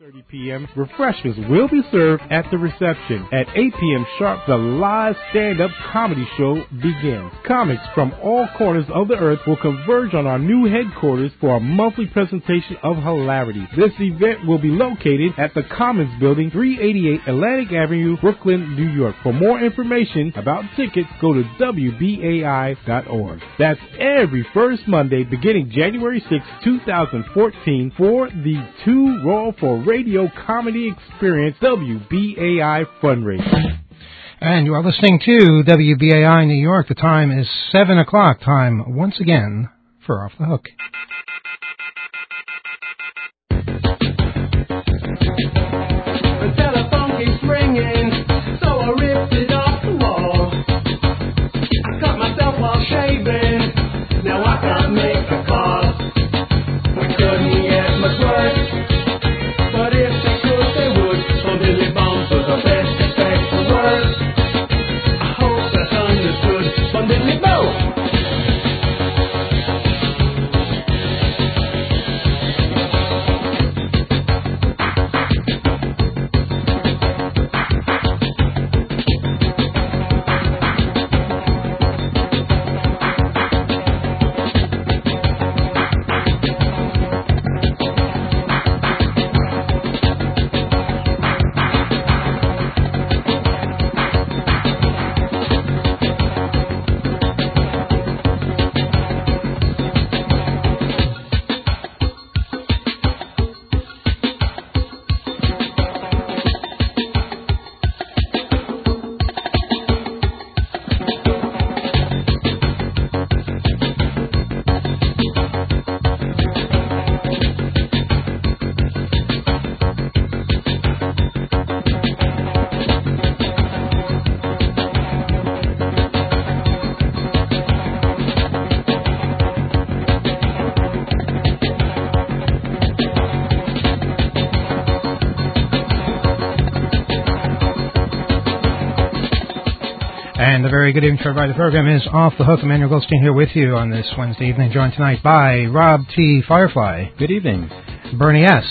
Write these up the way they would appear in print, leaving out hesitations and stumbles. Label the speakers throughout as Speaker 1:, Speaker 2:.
Speaker 1: 6:30 p.m. Refreshments will be served at the reception. At 8 p.m. sharp, the live stand-up comedy show begins. Comics from all corners of the earth will converge on our new headquarters for a monthly presentation of hilarity. This event will be located at the Commons Building, 388 Atlantic Avenue, Brooklyn, New York. For more information about tickets, go to WBAI.org. That's every first Monday beginning January 6, 2014 for the Two Roll for Radio Comedy Experience WBAI fundraiser.
Speaker 2: And you are listening to WBAI New York. The time is 7 o'clock. Time once again for Off the Hook.
Speaker 3: The telephone keeps ringing, so I ripped it off the wall. I cut myself while shaving, now I can't make a call. We couldn't get much worse, but if they could, they would. So Billy Bones was the best effect for words. I hope that's understood from Billy Bones.
Speaker 2: And a very good evening to everybody. The program is Off the Hook. Emmanuel Goldstein here with you on this Wednesday evening, joined tonight by Rob T. Firefly.
Speaker 4: Good evening.
Speaker 2: Bernie S.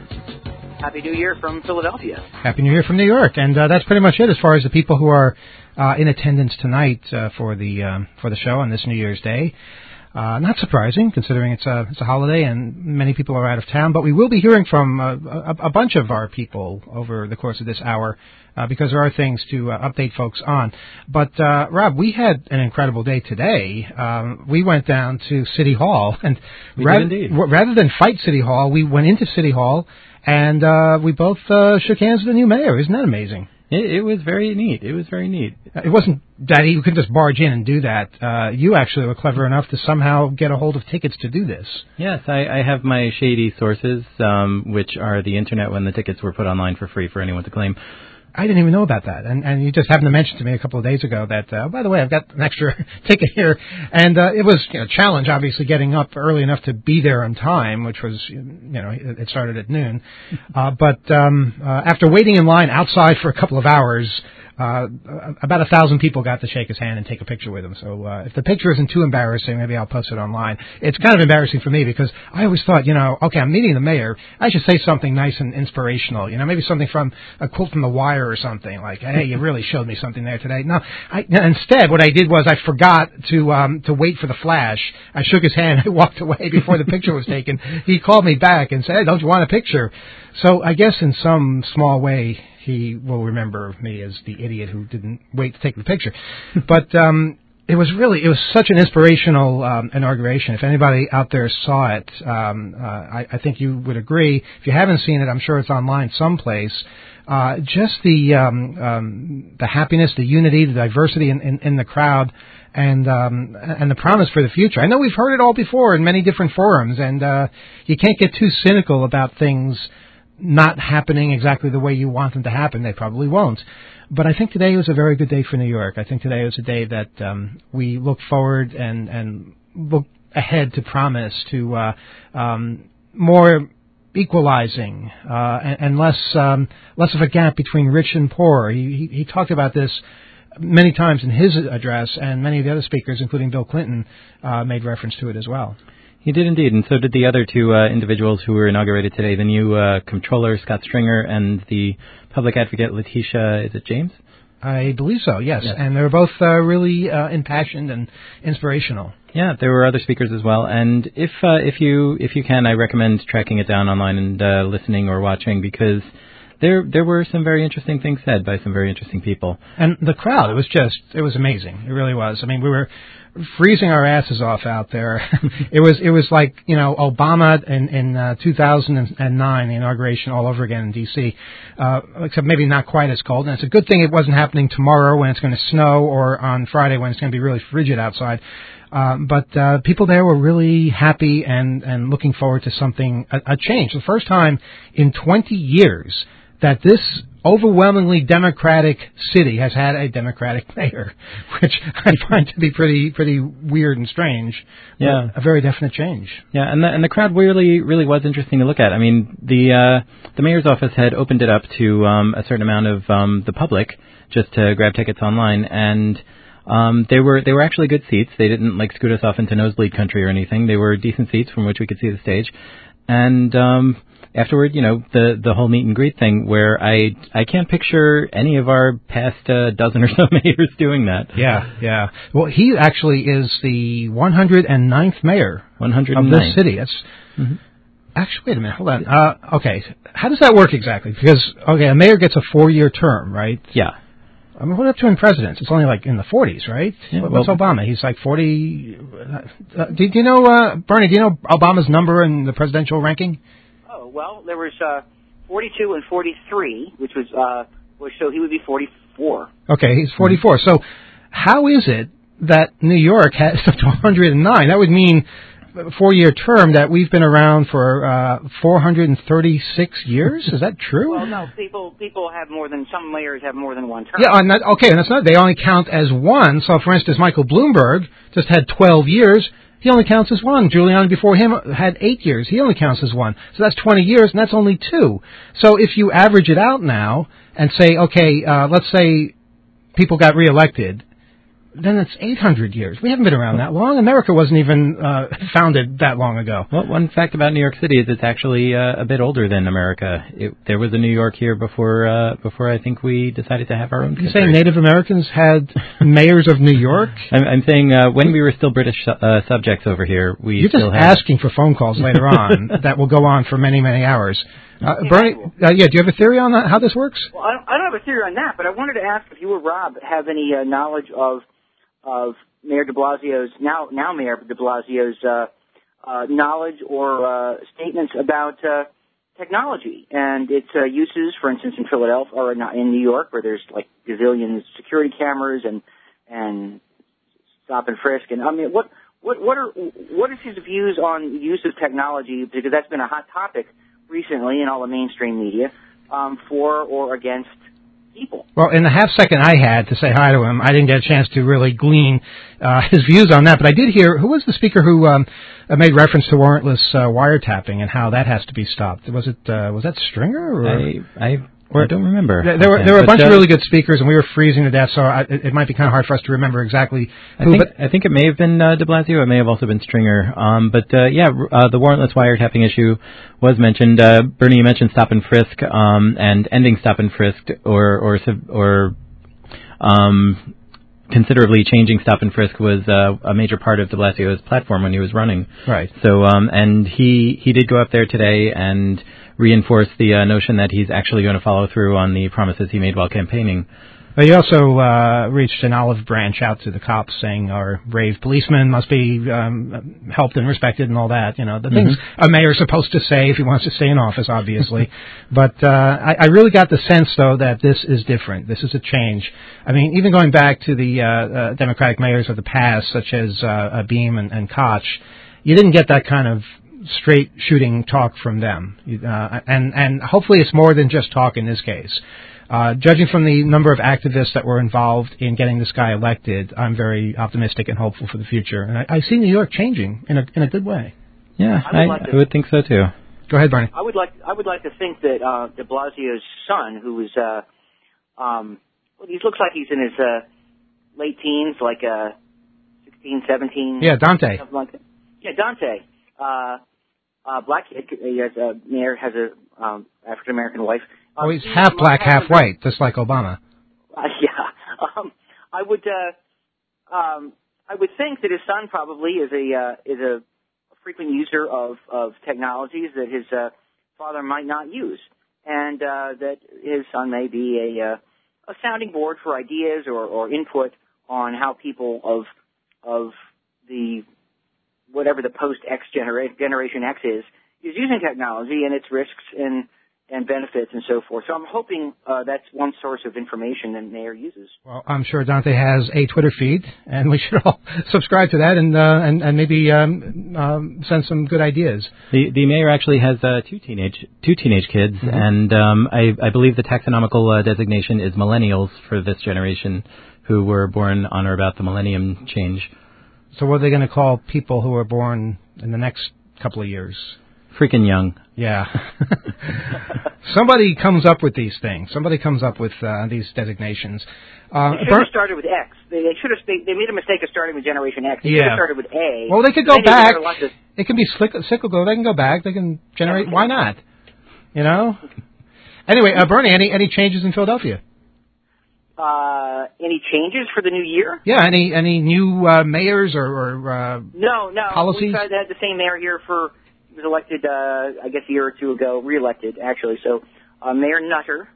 Speaker 5: Happy New Year from Philadelphia.
Speaker 2: Happy New Year from New York. And that's pretty much it as far as the people who are in attendance tonight for the show on this New Year's Day. Not surprising, considering it's a holiday and many people are out of town. But we will be hearing from a bunch of our people over the course of this hour because there are things to update folks on. But, Rob, we had an incredible day today. We went down to City Hall. And rather than fight City Hall, we went into City Hall and we both shook hands with the new mayor. Isn't that amazing?
Speaker 4: It was very neat. It
Speaker 2: wasn't that you couldn't just barge in and do that. You actually were clever enough to somehow get a hold of tickets to do this.
Speaker 4: Yes, I have my shady sources, which are the internet when the tickets were put online for free for anyone to claim.
Speaker 2: I didn't even know about that. And you just happened to mention to me a couple of days ago that, by the way, I've got an extra ticket here. And it was a challenge, obviously, getting up early enough to be there on time, which was, it started at noon. But after waiting in line outside for a couple of hours, about 1,000 people got to shake his hand and take a picture with him. So if the picture isn't too embarrassing, maybe I'll post it online. It's kind of embarrassing for me because I always thought, okay, I'm meeting the mayor. I should say something nice and inspirational. Maybe something from a quote from The Wire or something like, "Hey, you really showed me something there today." No, instead, what I did was I forgot to wait for the flash. I shook his hand and walked away before the picture was taken. He called me back and said, "Hey, don't you want a picture?" So I guess in some small way, he will remember me as the idiot who didn't wait to take the picture. But it was such an inspirational inauguration. If anybody out there saw it, I think you would agree. If you haven't seen it, I'm sure it's online someplace. Just the happiness, the unity, the diversity in the crowd, and the promise for the future. I know we've heard it all before in many different forums, and you can't get too cynical about things not happening exactly the way you want them to happen. They probably won't. But I think today was a very good day for New York. I think today was a day that we look forward and look ahead to promise to more equalizing and less of a gap between rich and poor. He talked about this many times in his address, and many of the other speakers, including Bill Clinton, made reference to it as well.
Speaker 4: He did indeed, and so did the other two individuals who were inaugurated today, the new comptroller, Scott Stringer, and the public advocate, Letitia, is it James?
Speaker 2: I believe so, yes. And they were both really impassioned and inspirational.
Speaker 4: Yeah, there were other speakers as well, and if you can, I recommend tracking it down online and listening or watching, because there were some very interesting things said by some very interesting people. And
Speaker 2: the crowd, it was amazing. It really was. I mean, we were freezing our asses off out there. It was like, Obama in 2009, the inauguration all over again in D.C., except maybe not quite as cold. And it's a good thing it wasn't happening tomorrow when it's going to snow, or on Friday when it's going to be really frigid outside. But people there were really happy and looking forward to something, a change. The first time in 20 years that this overwhelmingly Democratic city has had a Democratic mayor, which I find to be pretty weird and strange.
Speaker 4: Yeah,
Speaker 2: a very definite change.
Speaker 4: Yeah, and the crowd really was interesting to look at. I mean, the mayor's office had opened it up to a certain amount of the public just to grab tickets online, and they were actually good seats. They didn't scoot us off into nosebleed country or anything. They were decent seats from which we could see the stage, and afterward, the whole meet and greet thing, where I can't picture any of our past dozen or so mayors doing that.
Speaker 2: Yeah. Well, he actually is the 109th mayor of this city. That's actually, wait a minute, hold on. Okay, how does that work exactly? Because a mayor gets a 4-year term, right?
Speaker 4: Yeah.
Speaker 2: I mean, what up to in presidents? It's only in the 40s, right?
Speaker 4: Yeah,
Speaker 2: What's Obama? He's 40. Do you know, Bernie? Do you know Obama's number in the presidential ranking?
Speaker 5: Well, there was 42 and 43, which was so he would be 44.
Speaker 2: Okay, he's 44. So how is it that New York has up to 109? That would mean a 4-year term that we've been around for 436 years. Is that true?
Speaker 5: Well, no, people have some mayors have more than one term.
Speaker 2: Yeah, and that's not. They only count as one. So, for instance, Michael Bloomberg just had 12 years. He only counts as one. Giuliani before him had 8 years. He only counts as one. So that's 20 years, and that's only 2. So if you average it out now and say, let's say people got reelected, then it's 800 years. We haven't been around that long. America wasn't even founded that long ago.
Speaker 4: Well, one fact about New York City is it's actually a bit older than America. There was a New York here before I think we decided to have our own country.
Speaker 2: You saying Native Americans had mayors of New York?
Speaker 4: I'm saying when we were still British subjects over here,
Speaker 2: You're just asking for phone calls later on that will go on for many, many hours. Bernie, do you have a theory on that, how this works?
Speaker 5: Well, I don't have a theory on that, but I wanted to ask if you or Rob have any knowledge of Mayor de Blasio's, now Mayor de Blasio's, knowledge or statements about technology and its uses, for instance, in Philadelphia or in New York, where there's gazillion security cameras and stop and frisk. And I mean, what is his views on the use of technology? Because that's been a hot topic recently in all the mainstream media, for or against people.
Speaker 2: Well, in the half second I had to say hi to him, I didn't get a chance to really glean his views on that. But I did hear, who was the speaker who made reference to warrantless wiretapping and how that has to be stopped? Was that Stringer? Or?
Speaker 4: I don't remember.
Speaker 2: There were a bunch of really good speakers, and we were freezing to death, so it might be kind of hard for us to remember exactly who.
Speaker 4: I think it may have been de Blasio. It may have also been Stringer. The warrantless wiretapping issue was mentioned. Bernie, you mentioned stop and frisk, and ending stop and frisk, or considerably changing stop and frisk was a major part of de Blasio's platform when he was running.
Speaker 2: Right.
Speaker 4: So, and he did go up there today and reinforce the notion that he's actually going to follow through on the promises he made while campaigning.
Speaker 2: But he also reached an olive branch out to the cops saying our brave policemen must be helped and respected and all that. The things a mayor's supposed to say if he wants to stay in office, obviously. But I really got the sense, though, that this is different. This is a change. I mean, even going back to the Democratic mayors of the past, such as Beam and Koch, you didn't get that kind of straight shooting talk from them. And hopefully it's more than just talk in this case. Judging from the number of activists that were involved in getting this guy elected, I'm very optimistic and hopeful for the future. And I see New York changing in a good way.
Speaker 4: Yeah, I would think so too.
Speaker 2: Go ahead, Barney.
Speaker 5: I would like to think that de Blasio's son, who is he looks like he's in his late teens, 16, 17.
Speaker 2: Yeah, Dante.
Speaker 5: Something like that. Yeah, Dante. black kid. Mayor has a African American wife.
Speaker 2: Oh, he's half black, half white, just like Obama.
Speaker 5: I would think that his son probably is a frequent user of technologies that his father might not use, and that his son may be a sounding board for ideas or input on how people of the whatever the post X generation X is using technology and its risks and benefits and so forth. So I'm hoping that's one source of information that Mayor uses.
Speaker 2: Well, I'm sure Dante has a Twitter feed, and we should all subscribe to that and maybe send some good ideas.
Speaker 4: The mayor actually has two teenage kids, mm-hmm. and I believe the taxonomical designation is millennials for this generation, who were born on or about the millennium change.
Speaker 2: So what are they going to call people who are born in the next couple of years?
Speaker 4: Freaking young.
Speaker 2: Yeah. Somebody comes up with these things. Somebody comes up with these designations.
Speaker 5: They should have started with X. They made a mistake of starting with Generation X. They should have started with A.
Speaker 2: Well, they could go back. It can be cyclical. They can go back. They can generate. Okay. Why not? You know. Anyway, Bernie, any changes in Philadelphia?
Speaker 5: Any changes for the new year?
Speaker 2: Yeah. Any new mayors or
Speaker 5: no
Speaker 2: policies?
Speaker 5: We've had the same mayor here for. Was elected, I guess, a year or two ago, re-elected, actually. So, Mayor Nutter,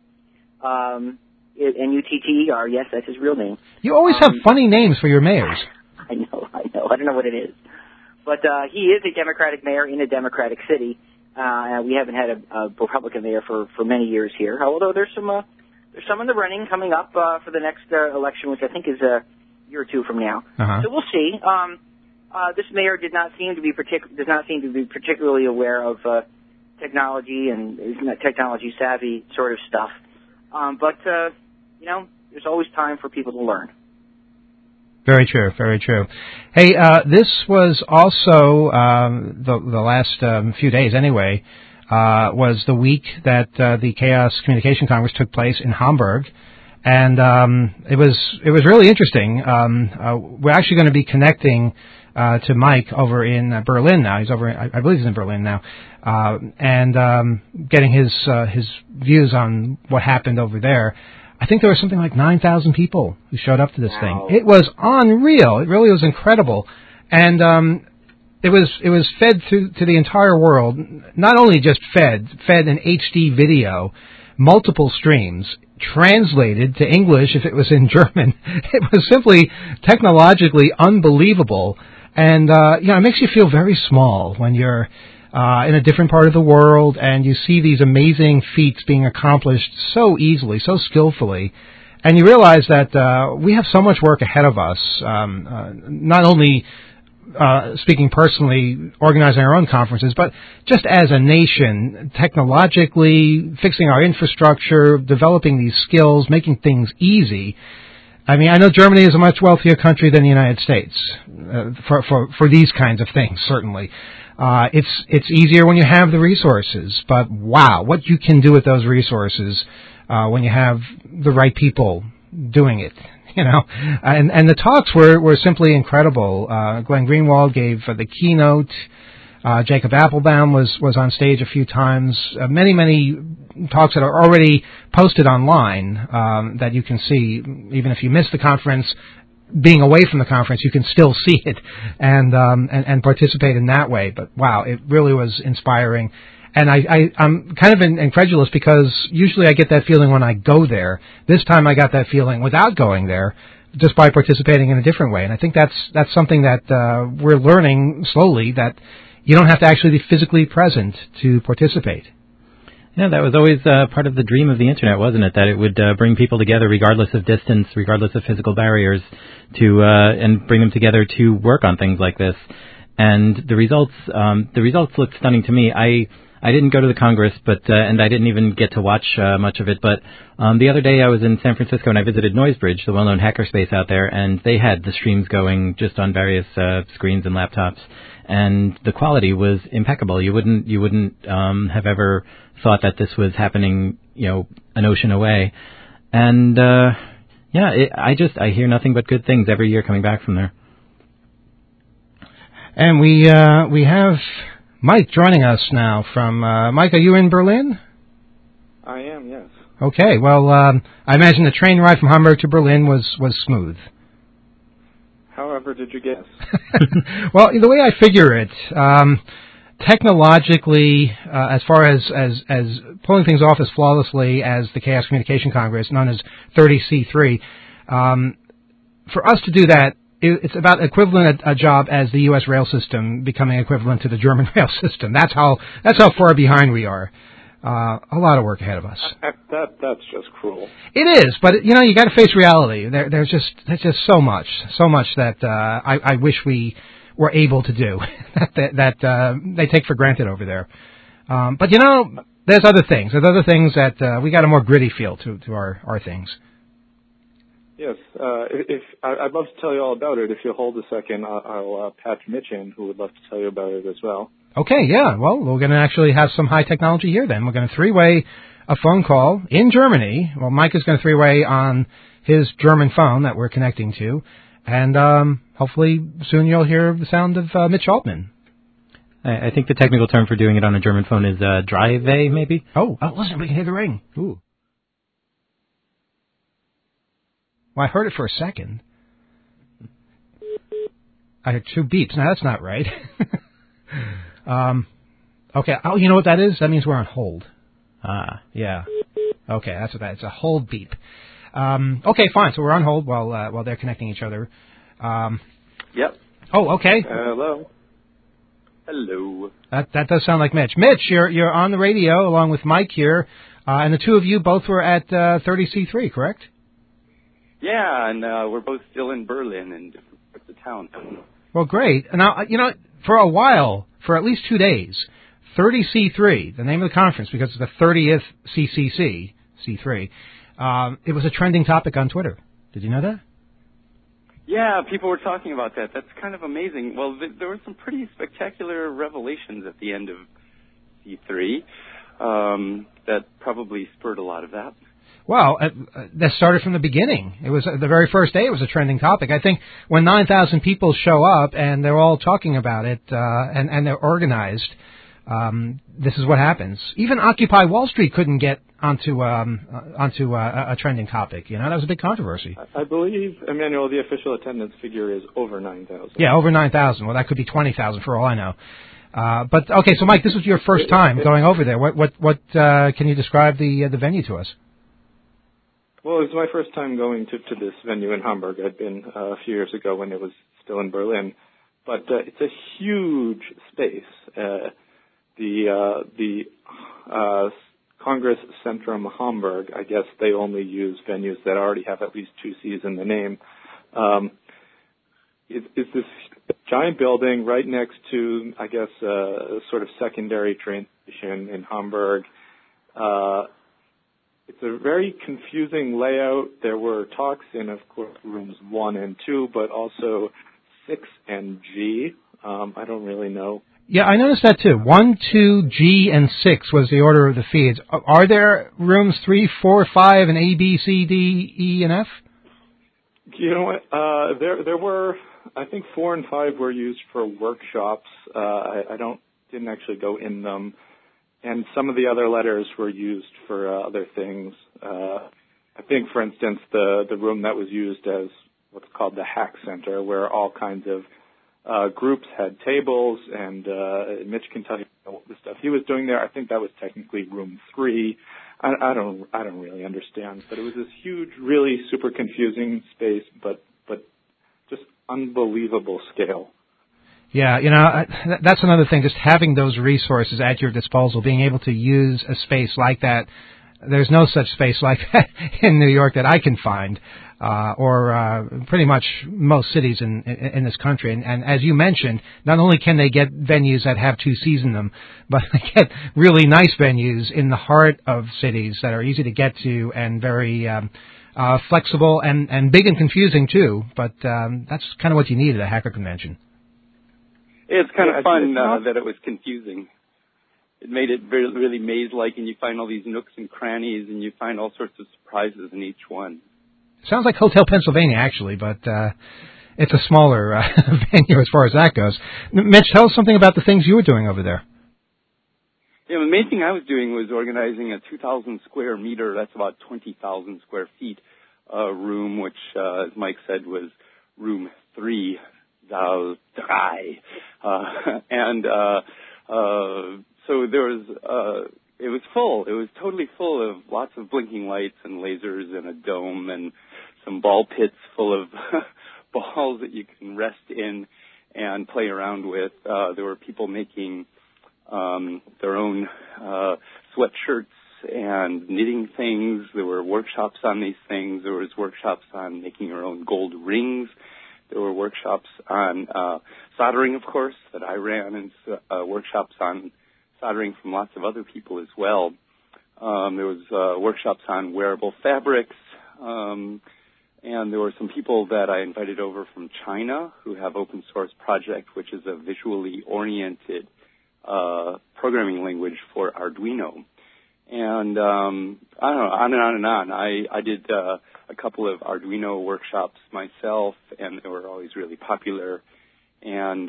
Speaker 5: N-U-T-T-E-R, yes, that's his real name.
Speaker 2: You always have funny names for your mayors.
Speaker 5: I know. I don't know what it is. But he is a Democratic mayor in a Democratic city. We haven't had a Republican mayor for many years here, although there's some in the running coming up for the next election, which I think is a year or two from now.
Speaker 2: Uh-huh.
Speaker 5: So we'll see. This mayor does not seem to be particularly aware of technology and is not technology savvy sort of stuff. But there's always time for people to learn.
Speaker 2: Very true. Very true. Hey, this was also the last few days anyway. Was the week that the Chaos Communication Congress took place in Hamburg. And it was really interesting. We're actually going to be connecting to Mike over in Berlin now. He's over, I believe he's in Berlin now, and getting his views on what happened over there. I think there were something like 9,000 people who showed up to this thing. It was unreal. It really was incredible, and it was fed to the entire world. Not only just fed in HD video, multiple streams. Translated to English if it was in German. It was simply technologically unbelievable. And, it makes you feel very small when you're in a different part of the world and you see these amazing feats being accomplished so easily, so skillfully. And you realize that we have so much work ahead of us, not only speaking personally, organizing our own conferences, but just as a nation, technologically, fixing our infrastructure, developing these skills, making things easy. I mean, I know Germany is a much wealthier country than the United States for these kinds of things, certainly. It's easier when you have the resources, but wow, what you can do with those resources when you have the right people doing it. And the talks were simply incredible. Glenn Greenwald gave the keynote. Jacob Appelbaum was on stage a few times. Many talks that are already posted online that you can see. Even if you miss the conference, being away from the conference, you can still see it and participate in that way. But wow, it really was inspiring. And I'm kind of incredulous because usually I get that feeling when I go there. This time I got that feeling without going there, just by participating in a different way. And I think that's something that we're learning slowly, that you don't have to actually be physically present to participate.
Speaker 4: Yeah, that was always part of the dream of the Internet, wasn't it? That it would bring people together regardless of distance, regardless of physical barriers, and bring them together to work on things like this. And the results looked stunning to me. I didn't go to the Congress, and I didn't even get to watch much of it. But the other day I was in San Francisco and I visited Noisebridge, the well-known hackerspace out there, and they had the streams going just on various screens and laptops, and the quality was impeccable. You wouldn't have ever thought that this was happening, an ocean away. And I hear nothing but good things every year coming back from there.
Speaker 2: And we have Mike joining us now from, Mike, are you in Berlin?
Speaker 6: I am, yes.
Speaker 2: Okay, well, I imagine the train ride from Hamburg to Berlin was smooth.
Speaker 6: However, did you guess?
Speaker 2: Well, the way I figure it, technologically, as far as pulling things off as flawlessly as the Chaos Communication Congress, known as 30C3, for us to do that, it's about equivalent a job as the U.S. rail system becoming equivalent to the German rail system. That's how far behind we are. A lot of work ahead of us.
Speaker 6: That's just cruel.
Speaker 2: It is, but you got to face reality. There's just so much that I wish we were able to do that they take for granted over there. But there's other things. There's other things that we got a more gritty feel to our things.
Speaker 6: Yes, if I'd love to tell you all about it. If you'll hold a second, I'll patch Mitch in, who would love to tell you about it as well.
Speaker 2: Okay, yeah. Well, we're going to actually have some high technology here then. We're going to three-way a phone call in Germany. Well, Mike is going to three-way on his German phone that we're connecting to. And hopefully soon you'll hear the sound of Mitch Altman.
Speaker 4: I think the technical term for doing it on a German phone is Drive-A, maybe?
Speaker 2: Oh, listen, we can hear the ring. Ooh. Well, I heard it for a second. I heard two beeps. Now, that's not right. Okay. Oh, you know what that is? That means we're on hold. Yeah. Okay, that's what that is. It's a hold beep. Okay, fine. So we're on hold while they're connecting each other.
Speaker 6: Yep.
Speaker 2: Oh, okay.
Speaker 6: Hello. Hello.
Speaker 2: That does sound like Mitch. Mitch, you're on the radio along with Mike here, and the two of you both were at 30C3, correct?
Speaker 7: Yeah, and we're both still in Berlin in different parts of town.
Speaker 2: Well, great. Now, for a while, for at least 2 days, 30C3, the name of the conference, because it's the 30th CCC, C3, it was a trending topic on Twitter. Did you know that?
Speaker 7: Yeah, people were talking about that. That's kind of amazing. Well, there were some pretty spectacular revelations at the end of C3 that probably spurred a lot of that.
Speaker 2: Well, that started from the beginning. It was the very first day. It was a trending topic. I think when 9,000 people show up and they're all talking about it and they're organized, this is what happens. Even Occupy Wall Street couldn't get onto a trending topic. That was a big controversy.
Speaker 6: I believe, Emmanuel, the official attendance figure is over 9,000.
Speaker 2: Yeah, over 9,000. Well, that could be 20,000 for all I know. But okay, so Mike, this was your first time going over there. What can you describe the venue to us?
Speaker 6: Well, it was my first time going to this venue in Hamburg. I'd been a few years ago when it was still in Berlin. But it's a huge space. The Congress Centrum Hamburg, I guess they only use venues that already have at least two C's in the name. It's this giant building right next to, I guess, a sort of secondary train station in Hamburg. It's a very confusing layout. There were talks in, of course, rooms 1 and 2, but also 6 and G. I don't really know.
Speaker 2: Yeah, I noticed that too. 1, 2, G, and 6 was the order of the feeds. Are there rooms 3, 4, 5, and A, B, C, D, E, and F?
Speaker 6: You know what? There were, I think 4 and 5 were used for workshops. I didn't actually go in them. And some of the other letters were used for other things. I think, for instance, the room that was used as what's called the Hack Center, where all kinds of groups had tables, and Mitch can tell you the stuff he was doing there. I think that was technically room 3. I don't really understand, but it was this huge, really super confusing space, but just unbelievable scale.
Speaker 2: Yeah, that's another thing, just having those resources at your disposal, being able to use a space like that. There's no such space like that in New York that I can find, or pretty much most cities in this country. And as you mentioned, not only can they get venues that have two C's in them, but they get really nice venues in the heart of cities that are easy to get to and very flexible and big and confusing too. But that's kind of what you need at a hacker convention.
Speaker 7: It's kind of fun that it was confusing. It made it really maze-like, and you find all these nooks and crannies, and you find all sorts of surprises in each one.
Speaker 2: Sounds like Hotel Pennsylvania, actually, but it's a smaller venue as far as that goes. Mitch, tell us something about the things you were doing over there.
Speaker 7: the main thing I was doing was organizing a 2,000 square meter, that's about 20,000 square feet, room, which, as Mike said, was room 3. So there was, it was full. It was totally full of lots of blinking lights and lasers and a dome and some ball pits full of balls that you can rest in and play around with. There were people making their own sweatshirts and knitting things. There were workshops on these things. There was workshops on making your own gold rings. There were workshops on soldering, of course, that I ran, and workshops on soldering from lots of other people as well. There was workshops on wearable fabrics, and there were some people that I invited over from China who have Open Source Project, which is a visually oriented programming language for Arduino. And I don't know, on and on and on. I did a couple of Arduino workshops myself, and they were always really popular. And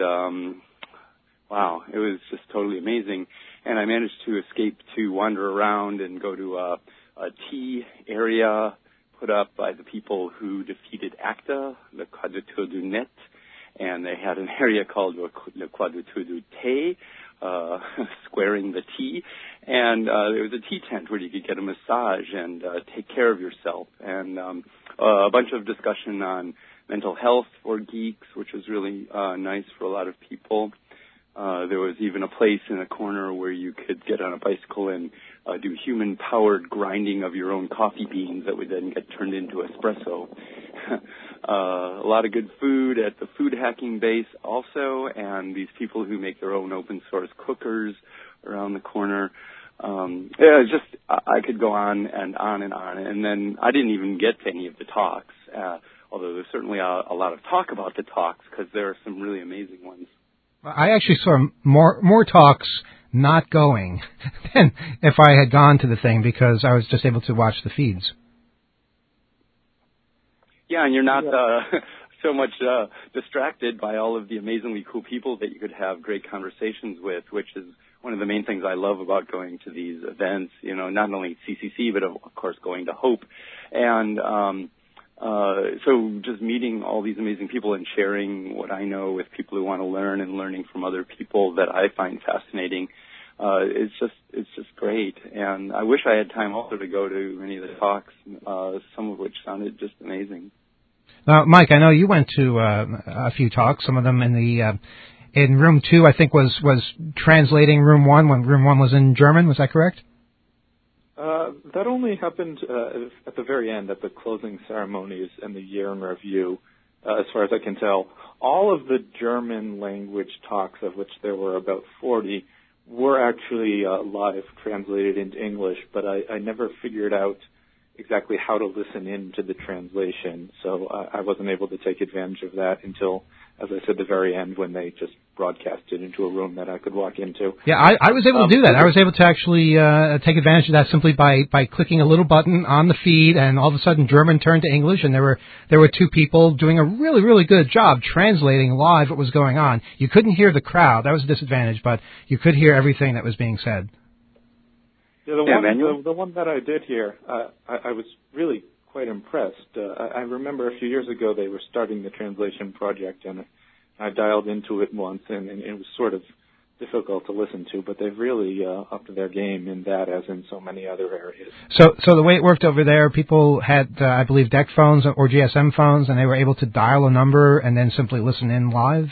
Speaker 7: wow, it was just totally amazing. And I managed to escape to wander around and go to a tea area put up by the people who defeated ACTA, the Quadrature du Net, and they had an area called Le Quadrature du Thé, squaring the tea, and there was a tea tent where you could get a massage and take care of yourself, and a bunch of discussion on mental health for geeks, which was really nice for a lot of people. There was even a place in a corner where you could get on a bicycle and do human-powered grinding of your own coffee beans that would then get turned into espresso. A lot of good food at the food hacking base also, and these people who make their own open-source cookers around the corner. Yeah, just I could go on and on and on. And then I didn't even get to any of the talks, although there's certainly a lot of talk about the talks because there are some really amazing ones.
Speaker 2: I actually saw more talks not going than if I had gone to the thing because I was just able to watch the feeds.
Speaker 7: Yeah, and you're not so much distracted by all of the amazingly cool people that you could have great conversations with, which is one of the main things I love about going to these events, you know, not only CCC, but of course going to HOPE. And so just meeting all these amazing people and sharing what I know with people who want to learn and learning from other people that I find fascinating, it's just great. And I wish I had time also to go to many of the talks, some of which sounded just amazing.
Speaker 2: Now, Mike, I know you went to a few talks. Some of them in the in room 2, I think was translating room 1 when room 1 was in German. Was that correct?
Speaker 6: That only happened at the very end, at the closing ceremonies and the year in review, as far as I can tell. All of the German language talks, of which there were about 40, were actually live translated into English, but I never figured out exactly how to listen in to the translation, so I wasn't able to take advantage of that until, as I said, the very end when they just broadcast it into a room that I could walk into.
Speaker 2: Yeah, I was able to do that. I was able to actually take advantage of that simply by clicking a little button on the feed, and all of a sudden German turned to English, and there were two people doing a really, really good job translating live what was going on. You couldn't hear the crowd. That was a disadvantage, but you could hear everything that was being said.
Speaker 6: Yeah, the one that I did hear, I was really quite impressed. I remember a few years ago they were starting the translation project, and I dialed into it once, and it was sort of difficult to listen to, but they've really upped their game in that, as in so many other areas.
Speaker 2: So the way it worked over there, people had, I believe, DEC phones or GSM phones, and they were able to dial a number and then simply listen in live?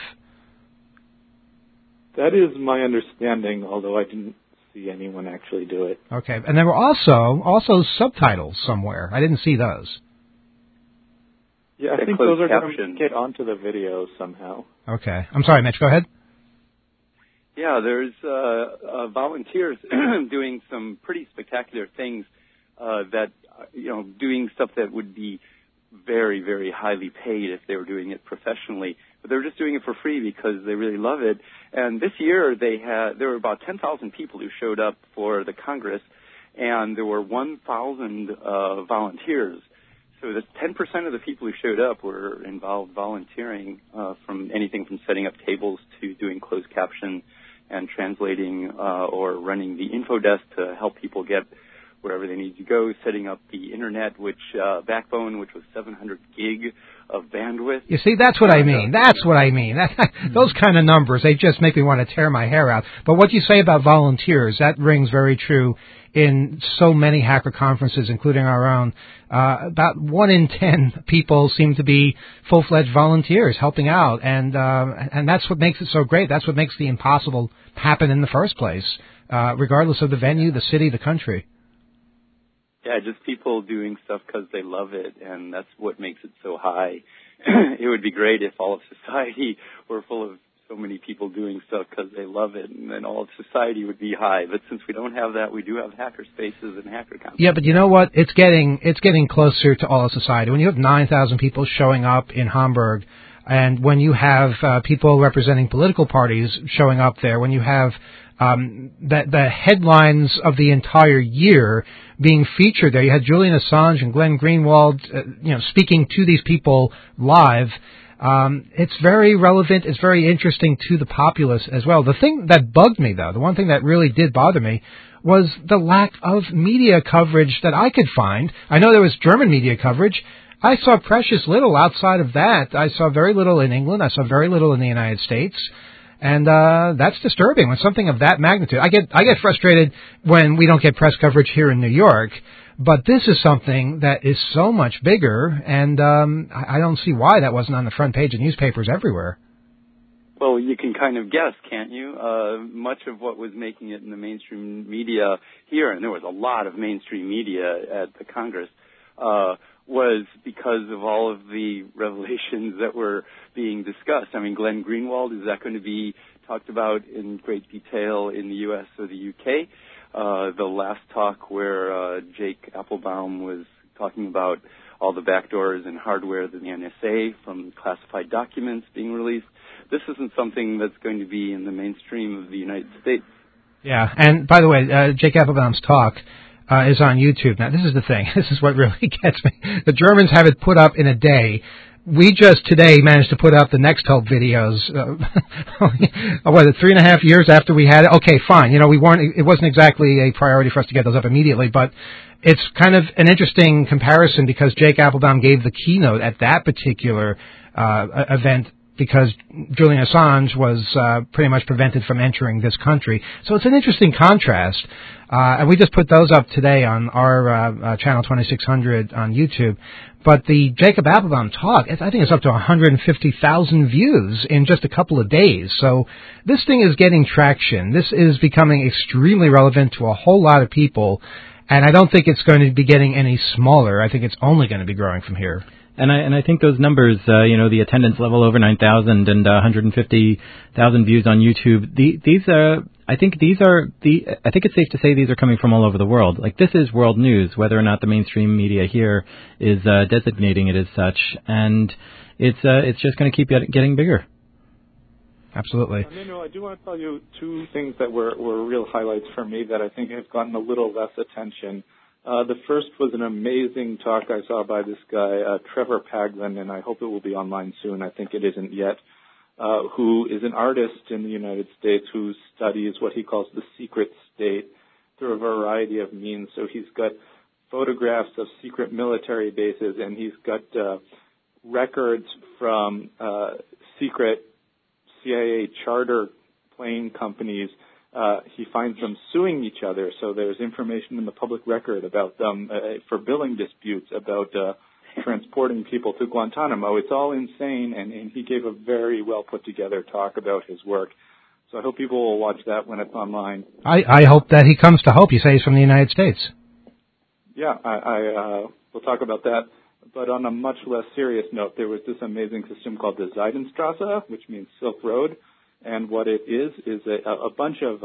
Speaker 6: That is my understanding, although I didn't see anyone actually do it.
Speaker 2: Okay, and there were also subtitles somewhere. I didn't see those.
Speaker 6: Yeah, I think those are going to get onto the video somehow.
Speaker 2: Okay. I'm sorry, Mitch, go ahead.
Speaker 7: Yeah, there's volunteers doing some pretty spectacular things that, doing stuff that would be very, very highly paid if they were doing it professionally. But they're just doing it for free because they really love it. And this year there were about 10,000 people who showed up for the Congress, and there were 1,000 volunteers. So the 10% of the people who showed up were involved volunteering from anything from setting up tables to doing closed caption and translating or running the info desk to help people get wherever they need to go, setting up the internet, which backbone, which was 700 gig of bandwidth.
Speaker 2: You see, that's what I mean. That's what I mean. Those kind of numbers, they just make me want to tear my hair out. But what you say about volunteers, that rings very true in so many hacker conferences, including our own. About 1 in 10 people seem to be full-fledged volunteers helping out, and that's what makes it so great. That's what makes the impossible happen in the first place, regardless of the venue, the city, the country.
Speaker 7: Yeah, just people doing stuff because they love it, and that's what makes it so high. It would be great if all of society were full of so many people doing stuff because they love it, and then all of society would be high. But since we don't have that, we do have hacker spaces and hacker conferences.
Speaker 2: Yeah, but you know what? It's getting closer to all of society. When you have 9,000 people showing up in Hamburg, and when you have people representing political parties showing up there, when you have the headlines of the entire year being featured there. You had Julian Assange and Glenn Greenwald, speaking to these people live. It's very relevant. It's very interesting to the populace as well. The thing that bugged me, though, the one thing that really did bother me, was the lack of media coverage that I could find. I know there was German media coverage. I saw precious little outside of that. I saw very little in England. I saw very little in the United States. And that's disturbing when something of that magnitude. I get frustrated when we don't get press coverage here in New York, but this is something that is so much bigger, and I don't see why that wasn't on the front page of newspapers everywhere.
Speaker 7: Well, you can kind of guess, can't you? Much of what was making it in the mainstream media here, and there was a lot of mainstream media at the Congress, was because of all of the revelations that were being discussed. I mean, Glenn Greenwald, is that going to be talked about in great detail in the U.S. or the UK? The last talk where Jake Applebaum was talking about all the backdoors and hardware of the NSA from classified documents being released. This isn't something that's going to be in the mainstream of the United States.
Speaker 2: Yeah, and by the way, Jake Applebaum's talk is on YouTube. Now, this is the thing. This is what really gets me. The Germans have it put up in a day. We just today managed to put up the Next Help videos. 3.5 years after we had it? Okay, fine. It wasn't exactly a priority for us to get those up immediately, but it's kind of an interesting comparison because Jake Applebaum gave the keynote at that particular event because Julian Assange was pretty much prevented from entering this country. So it's an interesting contrast. And we just put those up today on our channel 2600 on YouTube. But the Jacob Applebaum talk, I think it's up to 150,000 views in just a couple of days. So this thing is getting traction. This is becoming extremely relevant to a whole lot of people. And I don't think it's going to be getting any smaller. I think it's only going to be growing from here.
Speaker 4: And I think those numbers, the attendance level over 9,000 and 150,000 views on YouTube, I think it's safe to say these are coming from all over the world. Like, this is world news, whether or not the mainstream media here is designating it as such, and it's just going to keep getting bigger.
Speaker 2: Absolutely.
Speaker 6: I do want to tell you two things that were real highlights for me that I think have gotten a little less attention. The first was an amazing talk I saw by this guy, Trevor Paglen, and I hope it will be online soon. I think it isn't yet, who is an artist in the United States who studies what he calls the secret state through a variety of means. So he's got photographs of secret military bases, and he's got records from secret CIA charter plane companies. He finds them suing each other, so there's information in the public record about them for billing disputes, about transporting people to Guantanamo. It's all insane, and he gave a very well put together talk about his work. So I hope people will watch that when it's online.
Speaker 2: I hope that he comes to hope. You say he's from the United States.
Speaker 6: Yeah, we'll talk about that. But on a much less serious note, there was this amazing system called the Seidenstrasse, which means Silk Road. And what it is a bunch of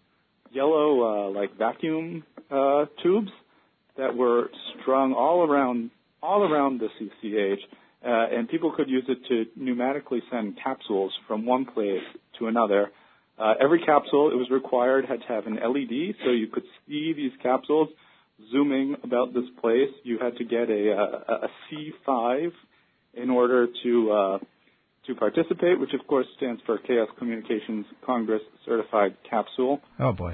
Speaker 6: yellow vacuum tubes that were strung all around the CCH, and people could use it to pneumatically send capsules from one place to another. Every capsule, it was required, had to have an LED, so you could see these capsules zooming about this place. You had to get a C5 in order to to participate, which of course stands for Chaos Communications Congress Certified Capsule.
Speaker 2: Oh boy.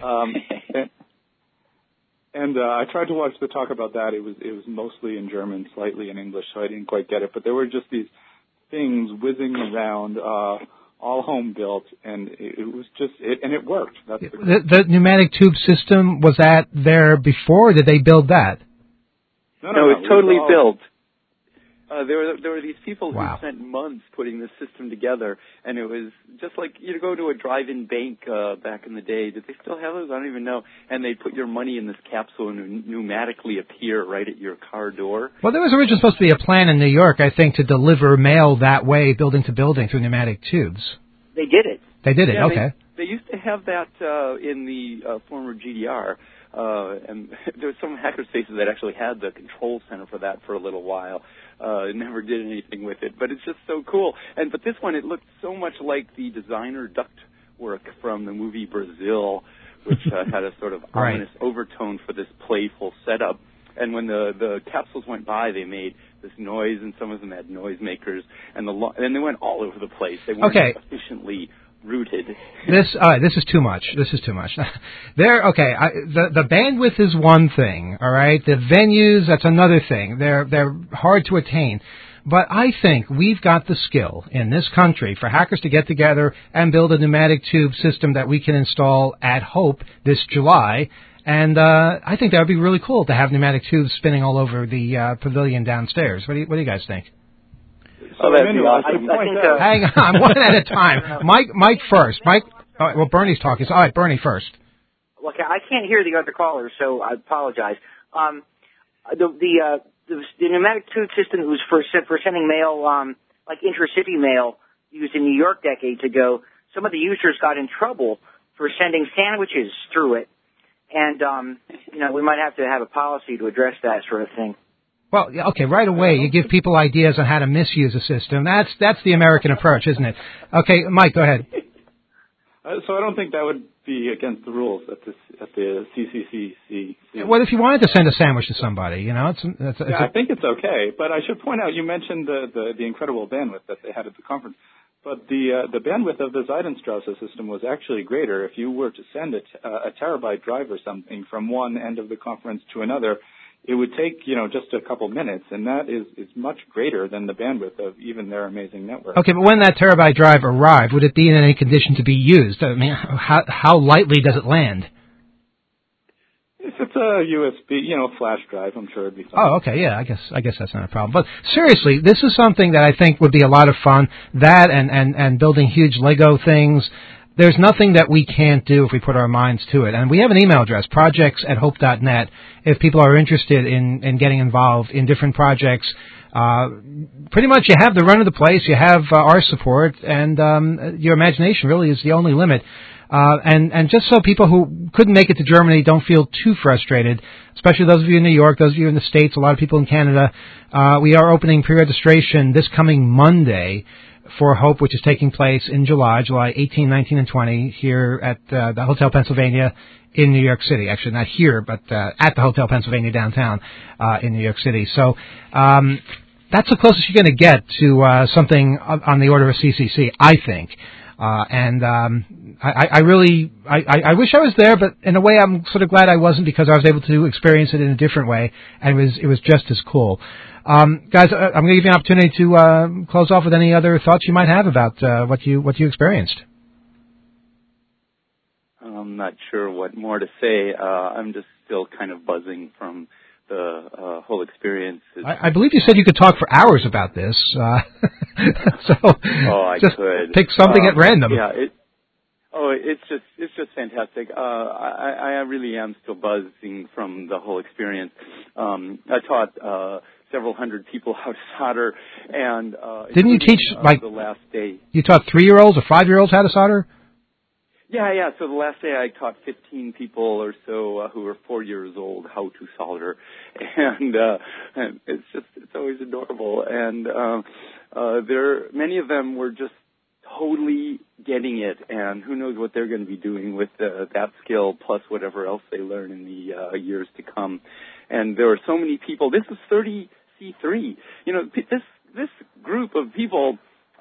Speaker 6: And I tried to watch the talk about that. It was mostly in German, slightly in English, so I didn't quite get it. But there were just these things whizzing around, all home built, and it was just and it worked. That's
Speaker 2: the pneumatic tube system, was that there before, or did they build that?
Speaker 7: No, it's totally built. There were these people who
Speaker 2: Wow.
Speaker 7: spent months putting this system together, and it was just like you go to a drive-in bank back in the day. Did they still have those? I don't even know. And they'd put your money in this capsule and pneumatically appear right at your car door.
Speaker 2: Well, there was originally supposed to be a plan in New York, I think, to deliver mail that way, building to building, through pneumatic tubes.
Speaker 5: They did it.
Speaker 2: They did it,
Speaker 7: Yeah,
Speaker 2: okay.
Speaker 7: They used to have that in the former GDR, and there were some hackerspaces that actually had the control center for that for a little while. Never did anything with it, but it's just so cool. But this one, it looked so much like the designer duct work from the movie Brazil, which had a sort of
Speaker 2: Right.
Speaker 7: ominous overtone for this playful setup. And when the capsules went by, they made this noise, and some of them had noisemakers, and they went all over the place. They weren't
Speaker 2: Okay.
Speaker 7: efficiently rooted.
Speaker 2: This is too much. This is too much. The bandwidth is one thing, all right? The venues, that's another thing. They're hard to attain. But I think we've got the skill in this country for hackers to get together and build a pneumatic tube system that we can install at Hope this July. And I think that would be really cool to have pneumatic tubes spinning all over the pavilion downstairs. What do you guys think?
Speaker 7: That'd be awesome.
Speaker 2: Hang on, one at a time. Mike first. Mike. All right, well, Bernie's talking. So, all right, Bernie first.
Speaker 5: Okay, I can't hear the other callers, so I apologize. The pneumatic tube system was for sending mail, like intracity mail, used in New York decades ago. Some of the users got in trouble for sending sandwiches through it, and we might have to have a policy to address that sort of thing.
Speaker 2: Well, okay, right away you give people ideas on how to misuse a system. That's the American approach, isn't it? Okay, Mike, go ahead.
Speaker 6: So I don't think that would be against the rules at the CCCC.
Speaker 2: Well, if you wanted to send a sandwich to somebody, I
Speaker 6: think it's okay. But I should point out, you mentioned the incredible bandwidth that they had at the conference. But the bandwidth of the Zeidenstrasse system was actually greater. If you were to send a terabyte drive or something from one end of the conference to another, it would take, just a couple minutes, and that is much greater than the bandwidth of even their amazing network.
Speaker 2: Okay, but when that terabyte drive arrived, would it be in any condition to be used? I mean, how lightly does it land?
Speaker 6: If it's a USB, flash drive, I'm sure it'd be fine.
Speaker 2: Oh, okay, yeah, I guess that's not a problem. But seriously, this is something that I think would be a lot of fun. That and building huge Lego things. There's nothing that we can't do if we put our minds to it. And we have an email address, projects@hope.net, if people are interested in getting involved in different projects. Pretty much you have the run of the place, you have our support, and your imagination really is the only limit. And just so people who couldn't make it to Germany don't feel too frustrated, especially those of you in New York, those of you in the States, a lot of people in Canada, we are opening pre-registration this coming Monday for Hope, which is taking place in July 18, 19, and 20, here at the Hotel Pennsylvania in New York City. Actually, not here, but at the Hotel Pennsylvania downtown in New York City. So that's the closest you're going to get to something on the order of CCC, I think. I wish I was there, but in a way I'm sort of glad I wasn't, because I was able to experience it in a different way, and it was just as cool. Guys, I'm going to give you an opportunity to close off with any other thoughts you might have about what you experienced.
Speaker 7: I'm not sure what more to say. I'm just still kind of buzzing from the whole experience.
Speaker 2: I believe you said you could talk for hours about this. So
Speaker 7: I
Speaker 2: just
Speaker 7: could
Speaker 2: pick something at random.
Speaker 7: Yeah. It's just fantastic. I really am still buzzing from the whole experience. I taught several hundred people how to solder, and
Speaker 2: didn't you teach
Speaker 7: the last day?
Speaker 2: You taught 3-year-olds or 5-year-olds how to solder?
Speaker 7: Yeah. So the last day I taught 15 people or so who were 4 years old how to solder, and it's always adorable. And many of them were just totally getting it, and who knows what they're going to be doing with that skill plus whatever else they learn in the years to come. And there were so many people. This is 30C3. This group of people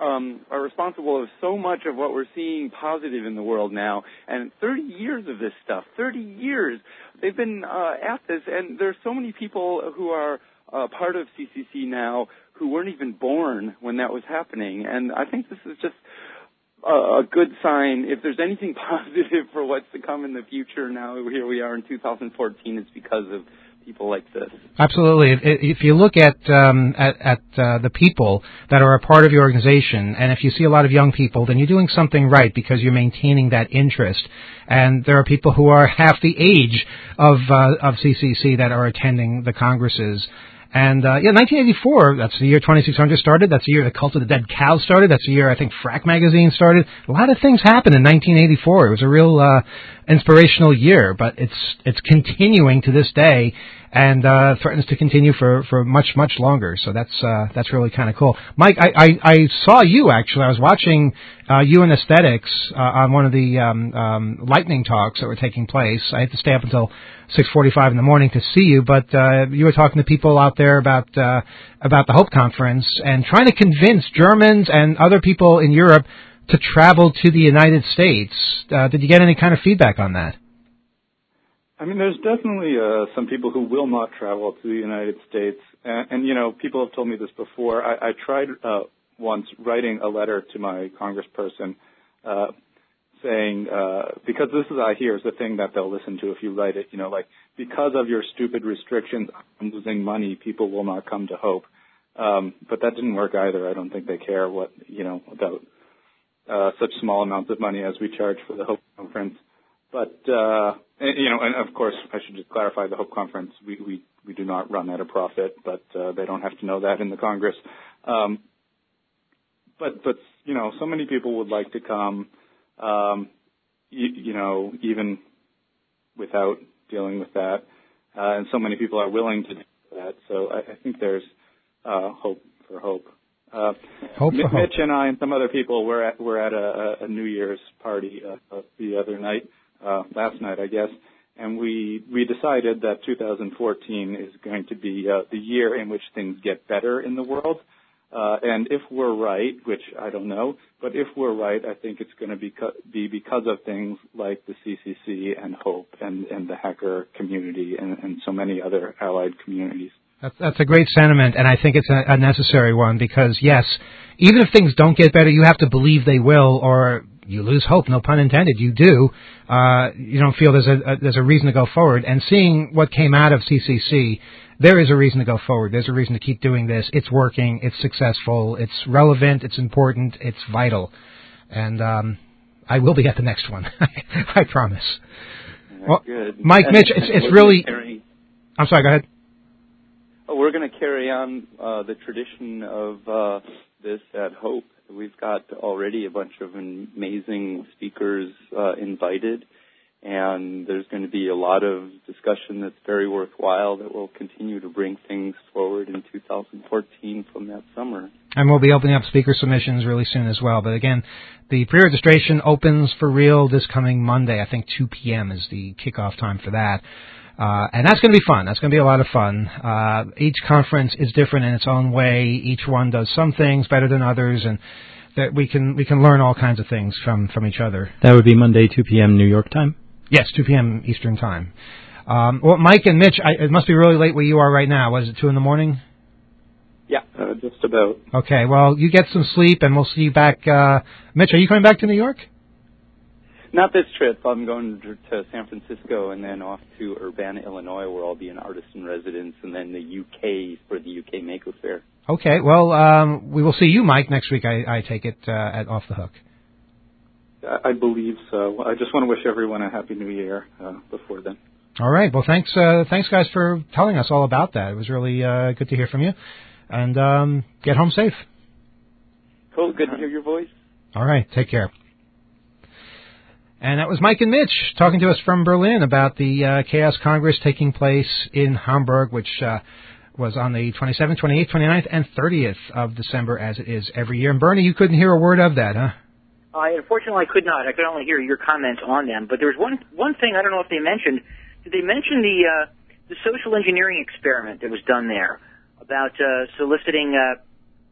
Speaker 7: are responsible of so much of what we're seeing positive in the world now. And 30 years of this stuff, 30 years, they've been at this, and there's so many people who are part of CCC now who weren't even born when that was happening. And I think this is just a good sign. If there's anything positive for what's to come in the future now, here we are in 2014, it's because of people like this.
Speaker 2: Absolutely. If you look at the people that are a part of your organization, and if you see a lot of young people, then you're doing something right because you're maintaining that interest. And there are people who are half the age of CCC that are attending the congresses. And 1984, that's the year 2600 started. That's the year the Cult of the Dead Cow started. That's the year I think Frack magazine started. A lot of things happened in 1984. It was a real inspirational year, but it's continuing to this day, and threatens to continue for much longer. So that's really kind of cool. Mike, I saw you actually. I was watching you and Aesthetics on one of the lightning talks that were taking place. I had to stay up until 6:45 in the morning to see you, but you were talking to people out there about the Hope Conference and trying to convince Germans and other people in Europe to travel to the United States. Did you get any kind of feedback on that?
Speaker 6: I mean, there's definitely some people who will not travel to the United States. And you know, people have told me this before. I tried once writing a letter to my congressperson saying, because this is, I hear, is the thing that they'll listen to if you write it, you know, like, because of your stupid restrictions on losing money, people will not come to Hope. But that didn't work either. I don't think they care what, you know, about such small amounts of money as we charge for the Hope Conference. But, you know, and of course, I should just clarify the Hope Conference. We do not run at a profit, but they don't have to know that in the Congress. But, you know, so many people would like to come, you know, even without dealing with that. And so many people are willing to do that. So I think there's hope for Hope. Mitch and I and some other people were at a New Year's party the other night, last night, I guess, and we decided that 2014 is going to be the year in which things get better in the world. And if we're right, which I don't know, but if we're right, I think it's going to be because of things like the CCC and Hope and the hacker community and so many other allied communities.
Speaker 2: That's a great sentiment, and I think it's a necessary one because, yes, even if things don't get better, you have to believe they will, or you lose hope, no pun intended. You do. You don't feel there's a reason to go forward. And seeing what came out of CCC, there is a reason to go forward. There's a reason to keep doing this. It's working. It's successful. It's relevant. It's important. It's vital. And I will be at the next one. I promise. Well,
Speaker 7: good.
Speaker 2: Mike, Mitch, it's really... I'm sorry, go ahead.
Speaker 7: We're going to carry on the tradition of this at Hope. We've got already a bunch of amazing speakers invited, and there's going to be a lot of discussion that's very worthwhile that will continue to bring things forward in 2014 from that summer.
Speaker 2: And we'll be opening up speaker submissions really soon as well. But again, the pre-registration opens for real this coming Monday. I think 2 p.m. is the kickoff time for that. And that's going to be fun. That's going to be a lot of fun. Each conference is different in its own way. Each one does some things better than others, and that we can learn all kinds of things from each other.
Speaker 4: That would be Monday, 2 p.m. New York time?
Speaker 2: Yes, 2 p.m. Eastern time. Well, Mike and Mitch, it must be really late where you are right now. What is it, 2 in the morning?
Speaker 6: Yeah, just about.
Speaker 2: Okay, well, you get some sleep, and we'll see you back. Mitch, are you coming back to New York?
Speaker 7: Not this trip. I'm going to San Francisco and then off to Urbana, Illinois, where I'll be an artist in residence, and then the UK for the UK Mako Fair.
Speaker 2: Okay, well, we will see you, Mike, next week, I take it, at Off the Hook.
Speaker 6: I believe so. I just want to wish everyone a Happy New Year before then.
Speaker 2: All right. Well, thanks guys, for telling us all about that. It was really good to hear from you. And get home safe.
Speaker 7: Cool. Good to hear your voice.
Speaker 2: All right. Take care. And that was Mike and Mitch talking to us from Berlin about the Chaos Congress taking place in Hamburg, which was on the 27th, 28th, 29th, and 30th of December, as it is every year. And Bernie, you couldn't hear a word of that, huh?
Speaker 5: Unfortunately, I could not. I could only hear your comments on them. But there was one thing I don't know if they mentioned. Did they mention the social engineering experiment that was done there about soliciting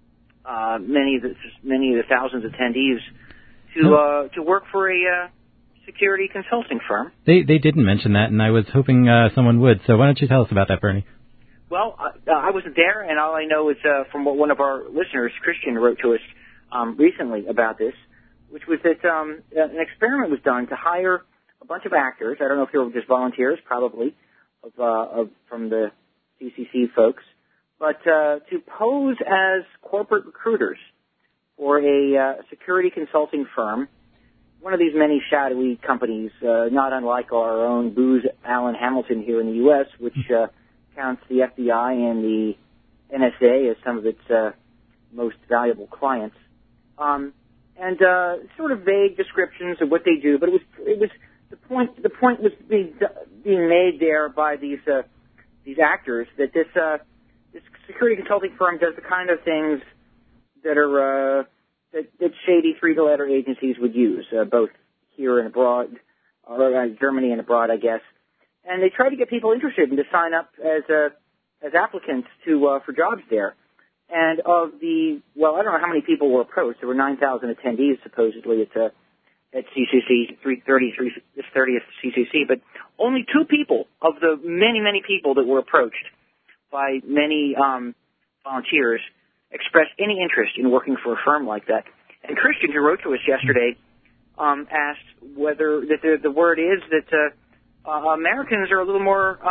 Speaker 5: many of the thousands of attendees to work for a security consulting firm.
Speaker 4: They didn't mention that, and I was hoping someone would. So why don't you tell us about that, Bernie?
Speaker 5: Well, I wasn't there, and all I know is from what one of our listeners, Christian, wrote to us recently about this, which was that an experiment was done to hire a bunch of actors. I don't know if they were just volunteers, probably, from the CCC folks, but to pose as corporate recruiters for a security consulting firm, one of these many shadowy companies, not unlike our own Booz Allen Hamilton here in the U.S., which counts the FBI and the NSA as some of its most valuable clients, and sort of vague descriptions of what they do. But it was the point was being made there by these actors that this security consulting firm does the kind of things that are that shady three-letter agencies would use, both here and abroad, or Germany and abroad, I guess. And they try to get people interested and to sign up as applicants for jobs there. And of I don't know how many people were approached. There were 9,000 attendees supposedly at CCC, 30th CCC, but only 2 people of the many, many people that were approached by many volunteers expressed any interest in working for a firm like that. And Christian, who wrote to us yesterday, asked whether the word is that Americans are a little more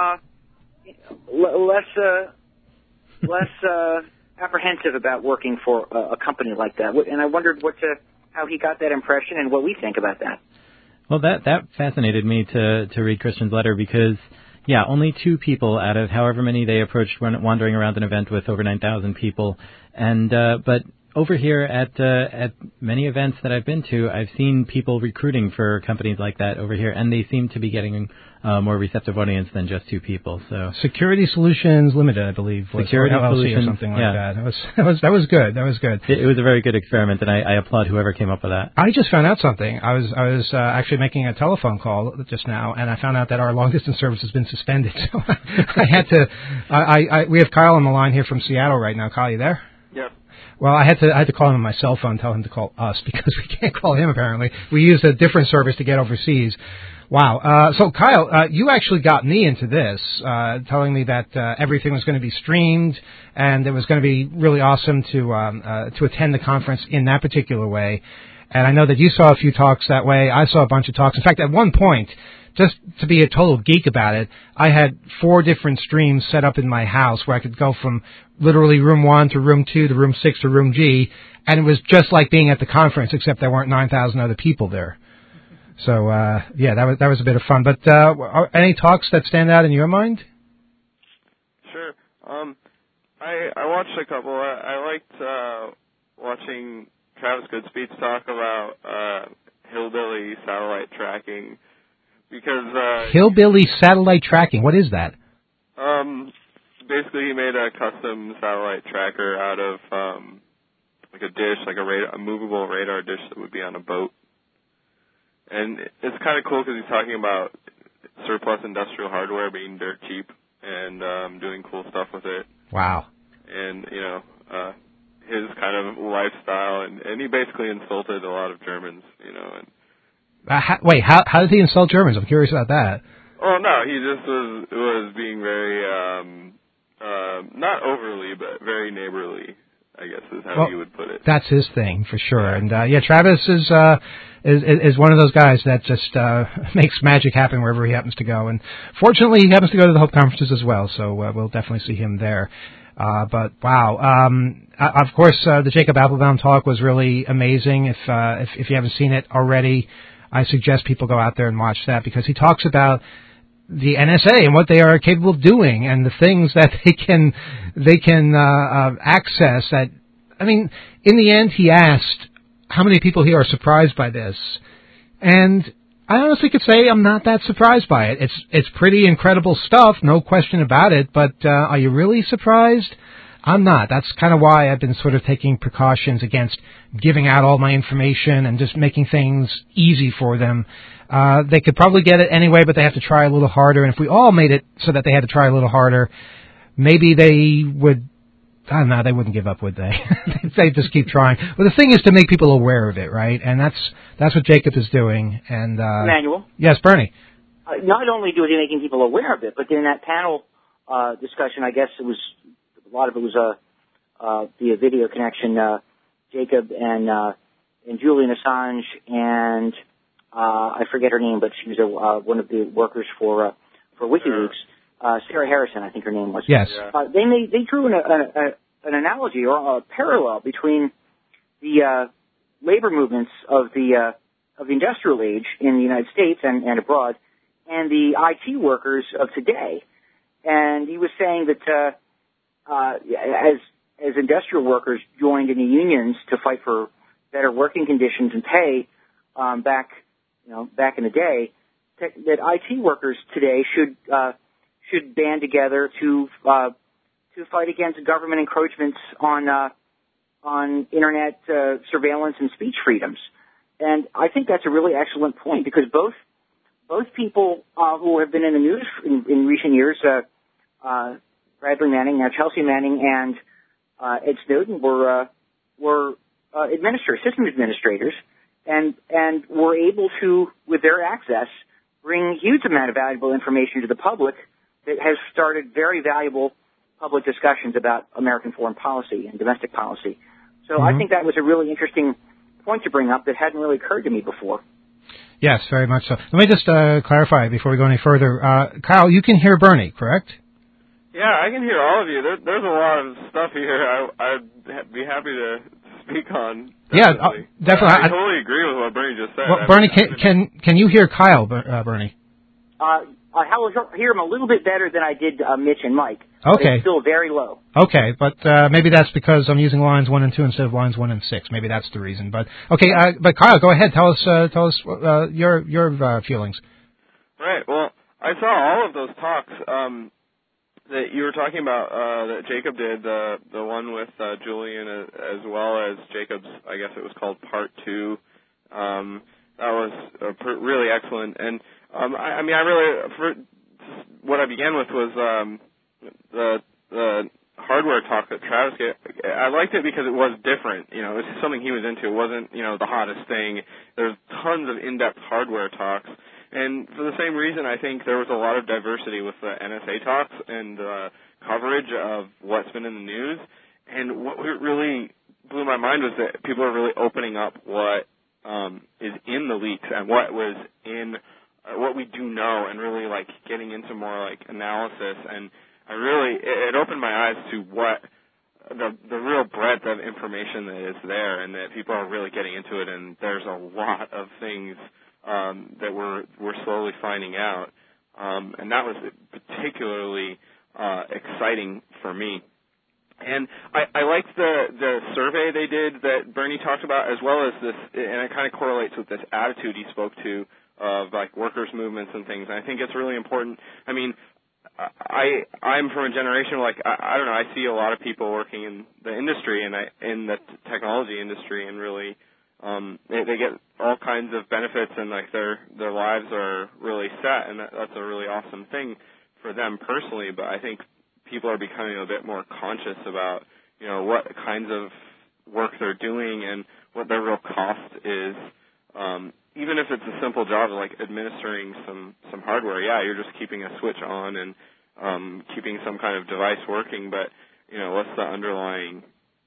Speaker 5: less apprehensive about working for a company like that. And I wondered how he got that impression and what we think about that.
Speaker 4: Well, that fascinated me to read Christian's letter because, yeah, only 2 people out of however many they approached wandering around an event with over 9,000 people. And but over here at many events that I've been to, I've seen people recruiting for companies like that over here, and they seem to be getting a more receptive audience than just 2 people. So
Speaker 2: Security Solutions Limited, I believe, was
Speaker 4: Security
Speaker 2: LLC
Speaker 4: Solutions,
Speaker 2: or something like
Speaker 4: yeah.
Speaker 2: that. That was good. That was good.
Speaker 4: It was a very good experiment, and I applaud whoever came up with that.
Speaker 2: I just found out something. I was actually making a telephone call just now, and I found out that our long distance service has been suspended. So I had to. We have Kyle on the line here from Seattle right now. Kyle, you there?
Speaker 8: Yep.
Speaker 2: Well, I had to call him on my cell phone, tell him to call us because we can't call him apparently. We use a different service to get overseas. Wow. So Kyle, you actually got me into this, telling me that everything was going to be streamed and it was going to be really awesome to attend the conference in that particular way. And I know that you saw a few talks that way. I saw a bunch of talks. In fact, at one point, just to be a total geek about it, I had 4 different streams set up in my house where I could go from literally room 1 to room 2 to room 6 to room G, and it was just like being at the conference, except there weren't 9,000 other people there. So, yeah, that was a bit of fun. But any talks that stand out in your mind?
Speaker 8: Sure. I watched a couple. I liked watching Travis Goodspeed's talk about hillbilly satellite tracking. Because
Speaker 2: Hillbilly satellite tracking, what is that?
Speaker 8: Basically, he made a custom satellite tracker out of like a dish, like a movable radar dish that would be on a boat. And it's kind of cool because he's talking about surplus industrial hardware being dirt cheap and doing cool stuff with it.
Speaker 2: Wow.
Speaker 8: And his kind of lifestyle, and he basically insulted a lot of Germans, and.
Speaker 2: Wait, how did he insult Germans? I'm curious about that.
Speaker 8: Oh no, he just was being very not overly, but very neighborly, I guess is how you would put it.
Speaker 2: That's his thing for sure. And yeah, Travis is one of those guys that just makes magic happen wherever he happens to go. And fortunately, he happens to go to the Hope conferences as well, so we'll definitely see him there. But wow, of course, the Jacob Appelbaum talk was really amazing. If you haven't seen it already, I suggest people go out there and watch that because he talks about the NSA and what they are capable of doing and the things that they can access. That, I mean, in the end, he asked how many people here are surprised by this, and I honestly could say I'm not that surprised by it. It's pretty incredible stuff, no question about it. But are you really surprised? I'm not. That's kind of why I've been sort of taking precautions against giving out all my information and just making things easy for them. They could probably get it anyway, but they have to try a little harder. And if we all made it so that they had to try a little harder, maybe they would No, they wouldn't give up, would they? They just keep trying. Well, the thing is to make people aware of it, right? And that's what Jacob is doing. And
Speaker 5: Emmanuel?
Speaker 2: Yes, Bernie.
Speaker 5: Not only was he making people aware of it, but in that panel discussion, I guess a lot of it was via video connection. Jacob and Julian Assange and I forget her name, but she was one of the workers for WikiLeaks. Sarah Harrison, I think her name was.
Speaker 2: Yes.
Speaker 5: They drew an analogy or a parallel between the labor movements of the industrial age in the United States and abroad, and the IT workers of today. And he was saying that as industrial workers joined in the unions to fight for better working conditions and pay back in the day, that IT workers today should band together to fight against government encroachments on internet surveillance and speech freedoms. And I think that's a really excellent point, because both people who have been in the news in recent years, Bradley Manning, now Chelsea Manning, and Ed Snowden were system administrators, and were able to, with their access, bring huge amount of valuable information to the public that has started very valuable public discussions about American foreign policy and domestic policy. So I think that was a really interesting point to bring up that hadn't really occurred to me before.
Speaker 2: Yes, very much so. Let me just clarify before we go any further. Kyle, you can hear Bernie, correct?
Speaker 8: Yeah, I can hear all of you. There's a lot of stuff here I'd be happy to speak on. Definitely.
Speaker 2: Yeah, definitely.
Speaker 8: I totally agree with what Bernie just said.
Speaker 2: Well, Bernie, can you hear Kyle, Bernie?
Speaker 5: I hear him a little bit better than I did Mitch and Mike.
Speaker 2: Okay.
Speaker 5: It's still very low.
Speaker 2: Okay, but maybe that's because I'm using lines 1 and 2 instead of lines 1 and 6. Maybe that's the reason. But okay, but Kyle, go ahead. Tell us your feelings.
Speaker 8: Right. Well, I saw all of those talks that you were talking about that Jacob did, the one with Julian as well as Jacob's. I guess it was called Part 2. That was really excellent. And what I began with was the hardware talk that Travis gave. I liked it because it was different. It was something he was into. It wasn't, the hottest thing. There's tons of in-depth hardware talks. And for the same reason, I think there was a lot of diversity with the NSA talks and coverage of what's been in the news. And what really blew my mind was that people are really opening up what is in the leaks and what was in what we do know, and really getting into more analysis. And it opened my eyes to what the real breadth of information that is there, and that people are really getting into it. And there's a lot of things that we're slowly finding out, and that was particularly exciting for me. And I liked the survey they did that Bernie talked about, as well as this, and it kind of correlates with this attitude he spoke to of workers' movements and things. And I think it's really important. I mean, I'm from a generation I don't know. I see a lot of people working in the industry and in the technology industry, and really they get all kinds of benefits, and their lives are really set, and that's a really awesome thing for them personally. But I think people are becoming a bit more conscious about what kinds of work they're doing and what their real cost is. Even if it's a simple job like administering some hardware, you're just keeping a switch on and keeping some kind of device working, but what's the underlying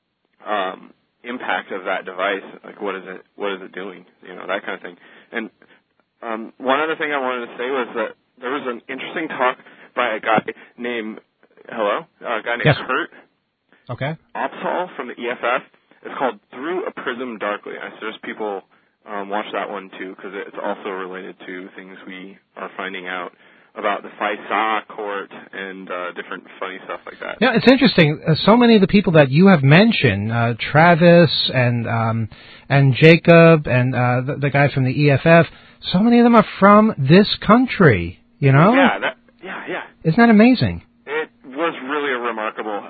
Speaker 8: impact of that device? What is it doing? That kind of thing. And one other thing I wanted to say was that there was an interesting talk by a guy named
Speaker 2: yes.
Speaker 8: Kurt.
Speaker 2: Okay.
Speaker 8: Opsahl from the EFF. It's called Through a Prism Darkly. I suggest people watch that one too, because it's also related to things we are finding out about the FISA court and different funny stuff like that.
Speaker 2: Yeah, it's interesting. So many of the people that you have mentioned, Travis and Jacob and the guy from the EFF, so many of them are from this country.
Speaker 8: Yeah.
Speaker 2: Isn't that amazing?
Speaker 8: It was really remarkable.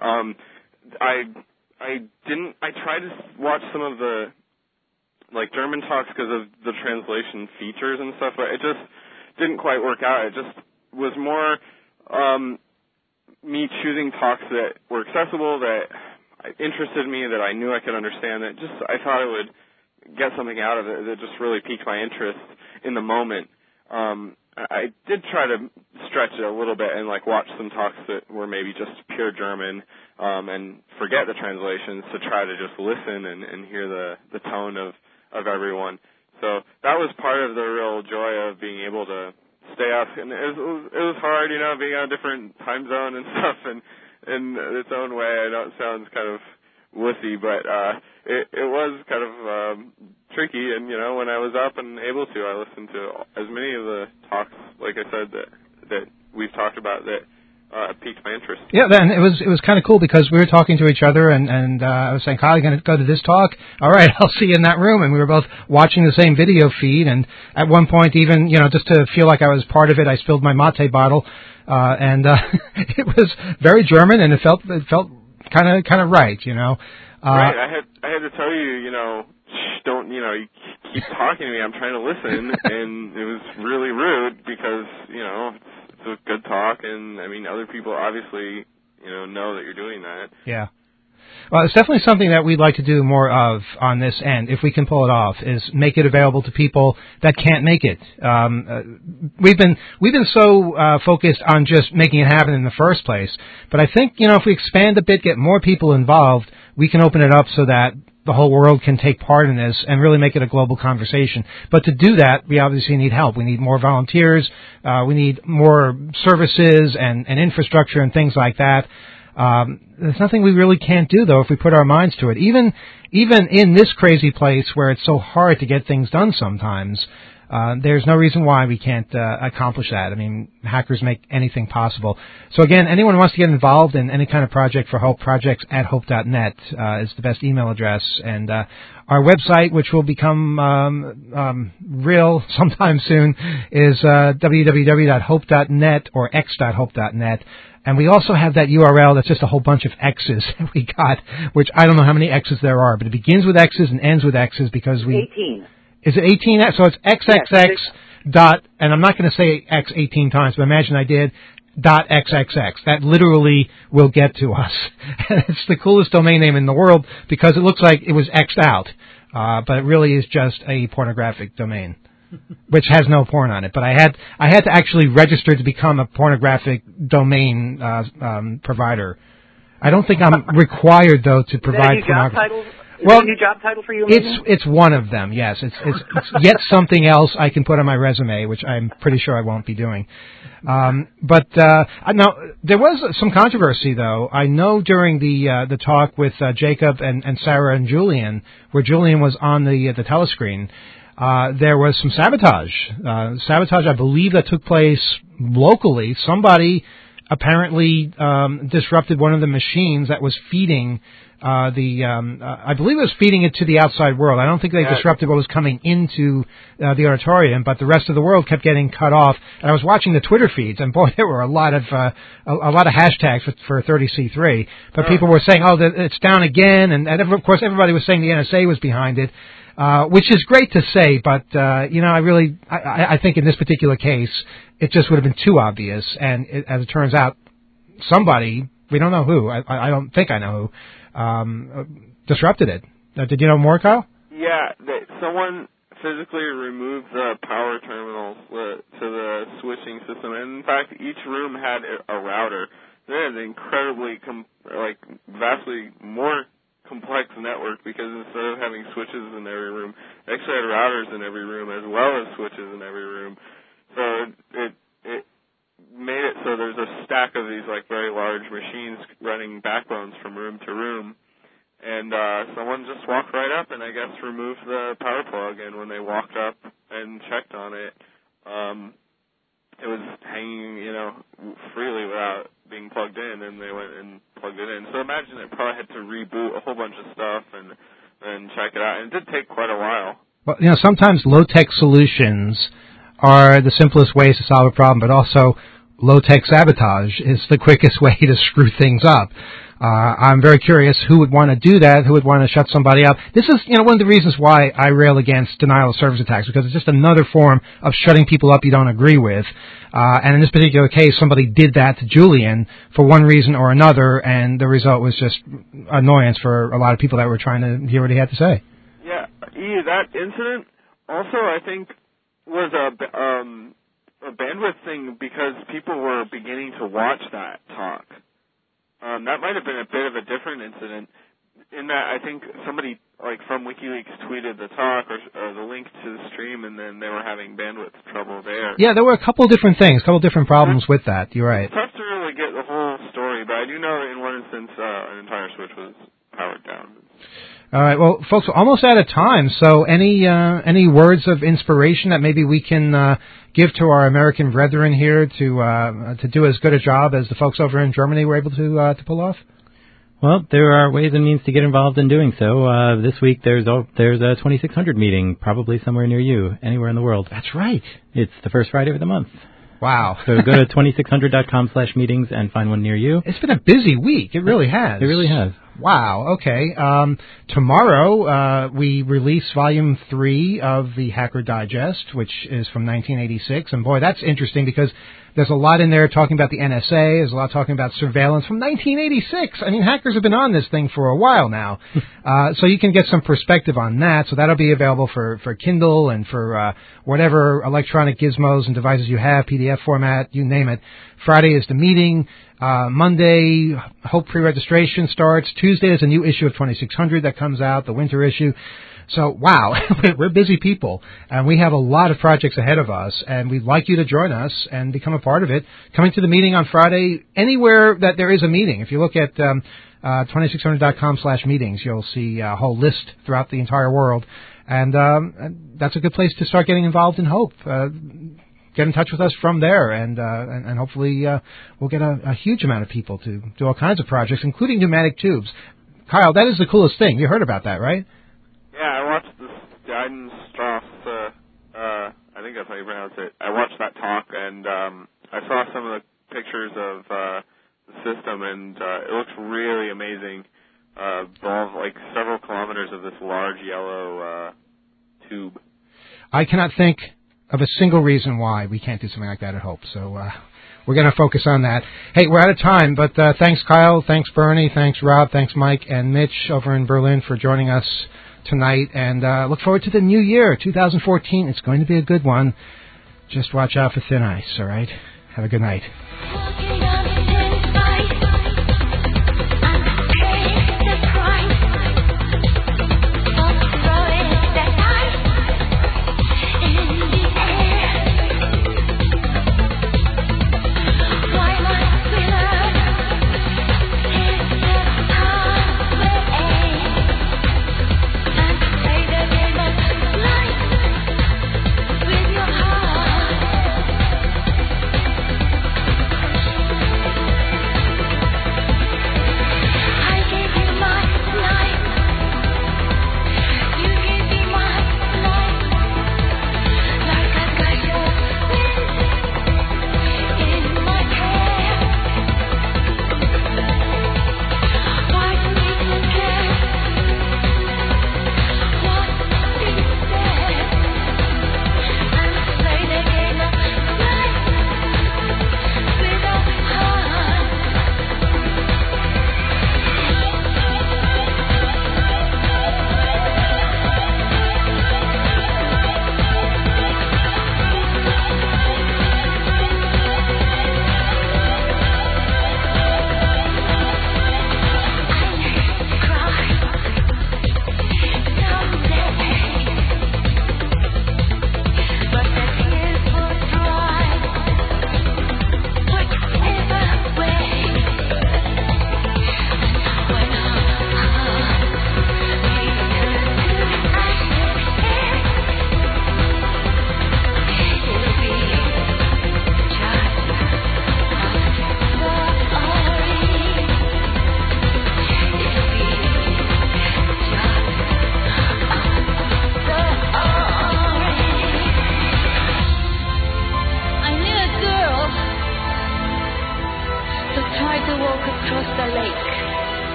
Speaker 8: I tried to watch some of the German talks because of the translation features and stuff, but it just didn't quite work out. It just was more me choosing talks that were accessible, that interested me, that I knew I could understand, that just I thought I would get something out of it that just really piqued my interest in the moment. I did try to stretch it a little bit and like watch some talks that were maybe just pure German and forget the translations to try to just listen and hear the tone of everyone. So that was part of the real joy of being able to stay up. And it was hard, being on a different time zone and stuff, and in its own way. I know it sounds kind of wussy, but it was kind of tricky. And when I was up and able to, I listened to as many of the talks, like I said, that we've talked about that piqued my interest.
Speaker 2: Yeah, then it was kind of cool because we were talking to each other, and I was saying, Kyle, you going to go to this talk? All right, I'll see you in that room. And we were both watching the same video feed, and at one point even, just to feel like I was part of it, I spilled my mate bottle, and it was very German, and it felt kind of right,
Speaker 8: Right, I had to tell you, don't, you keep talking to me, I'm trying to listen, and it was really rude because, it's a good talk, and I mean, other people obviously, know that you're doing that. Yeah.
Speaker 2: Well, it's definitely something that we'd like to do more of on this end, if we can pull it off, is make it available to people that can't make it. We've been so focused on just making it happen in the first place, but I think, if we expand a bit, get more people involved, we can open it up so that the whole world can take part in this and really make it a global conversation. But to do that, we obviously need help. We need more volunteers. We need more services and infrastructure and things like that. There's nothing we really can't do, though, if we put our minds to it. Even in this crazy place where it's so hard to get things done sometimes, there's no reason why we can't accomplish that. I mean, hackers make anything possible. So again, anyone who wants to get involved in any kind of project for Hope, projects@hope.net is the best email address. And our website, which will become real sometime soon, is www.hope.net or x.hope.net. And we also have that URL that's just a whole bunch of X's that we got, which I don't know how many X's there are, but it begins with X's and ends with X's because we...
Speaker 5: 18.
Speaker 2: Is it 18? So it's XXX dot, and I'm not going to say X 18 times, but imagine I did, .xxx. That literally will get to us. And it's the coolest domain name in the world because it looks like it was X'd out, but it really is just a pornographic domain, which has no porn on it. But I had to actually register to become a pornographic domain provider. I don't think I'm required, though, to provide pornography.
Speaker 5: Is that a new job title for you?
Speaker 2: It's one of them. Yes, it's yet something else I can put on my resume, which I'm pretty sure I won't be doing. But now there was some controversy, though. I know during the talk with Jacob and Sarah and Julian, where Julian was on the telescreen, there was some sabotage. Sabotage, I believe, that took place locally. Somebody apparently disrupted one of the machines that was feeding. I believe it was feeding it to the outside world. I don't think they disrupted what was coming into the auditorium, but the rest of the world kept getting cut off. And I was watching the Twitter feeds, and boy, there were a lot of hashtags for 30C3. But people were saying, "Oh, it's down again," and of course everybody was saying the NSA was behind it, which is great to say. But I think in this particular case, it just would have been too obvious. And as it turns out, somebody, we don't know who. I don't think I know who. Disrupted it. Did you know more, Kyle?
Speaker 8: Yeah, someone physically removed the power terminals to the switching system, and in fact, each room had a router. They had an incredibly, vastly more complex network because instead of having switches in every room, they actually had routers in every room as well as switches in every room. So it made it so there's a stack of these very large machines running backbones from room to room, and someone just walked right up and I guess removed the power plug, and when they walked up and checked on it, it was hanging, freely without being plugged in, and they went and plugged it in. So imagine it probably had to reboot a whole bunch of stuff and check it out, and it did take quite a while.
Speaker 2: Well, sometimes low-tech solutions are the simplest ways to solve a problem, but also low-tech sabotage is the quickest way to screw things up. I'm very curious who would want to do that, who would want to shut somebody up. This is, one of the reasons why I rail against denial of service attacks, because it's just another form of shutting people up you don't agree with. And in this particular case, somebody did that to Julian for one reason or another, and the result was just annoyance for a lot of people that were trying to hear what he had to say.
Speaker 8: Yeah, that incident also, I think, was a bandwidth thing because people were beginning to watch that talk. That might have been a bit of a different incident in that I think somebody from WikiLeaks tweeted the talk or the link to the stream, and then they were having bandwidth trouble there.
Speaker 2: Yeah, there were a couple of different things, a couple of different problems with that. You're right.
Speaker 8: It's tough to really get the whole story, but I do know in one instance an entire switch was powered down.
Speaker 2: All right, well, folks, we're almost out of time. So, any words of inspiration that maybe we can give to our American brethren here to do as good a job as the folks over in Germany were able to pull off?
Speaker 4: Well, there are ways and means to get involved in doing so. This week there's a 2600 meeting, probably somewhere near you, anywhere in the world.
Speaker 2: That's right.
Speaker 4: It's the first Friday of the month.
Speaker 2: Wow.
Speaker 4: So go to 2600.com/meetings and find one near you.
Speaker 2: It's been a busy week. It really has.
Speaker 4: It really has.
Speaker 2: Wow. Okay. Tomorrow we release Volume 3 of the Hacker Digest, which is from 1986. And boy, that's interesting because there's a lot in there talking about the NSA. There's a lot talking about surveillance from 1986. I mean, hackers have been on this thing for a while now. So you can get some perspective on that. So that'll be available for Kindle and for whatever electronic gizmos and devices you have, PDF format, you name it. Friday is the meeting. Monday, Hope pre-registration starts. Tuesday is a new issue of 2600 that comes out, the winter issue. So, wow, we're busy people, and we have a lot of projects ahead of us, and we'd like you to join us and become a part of it. Coming to the meeting on Friday, anywhere that there is a meeting. If you look at 2600.com/meetings, you'll see a whole list throughout the entire world, and that's a good place to start getting involved in Hope. Get in touch with us from there, and hopefully we'll get a huge amount of people to do all kinds of projects, including pneumatic tubes. Kyle, that is the coolest thing. You heard about that, right?
Speaker 8: Yeah, I watched this Steinstrasse, I think that's how you pronounce it. I watched that talk, and I saw some of the pictures of the system, and it looks really amazing. Several kilometers of this large yellow tube.
Speaker 2: I cannot think of a single reason why we can't do something like that at Hope. So we're going to focus on that. Hey, we're out of time, but thanks, Kyle. Thanks, Bernie. Thanks, Rob. Thanks, Mike and Mitch over in Berlin for joining us tonight. And look forward to the new year, 2014. It's going to be a good one. Just watch out for thin ice, all right? Have a good night.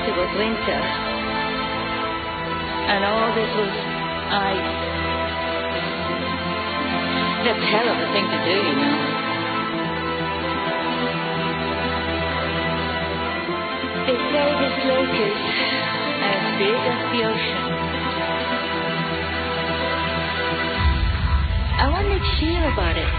Speaker 9: it was winter. And all this was ice. That's a hell of a thing to do, you know. They say this lake is as big as the ocean. I wonder if you hear about it.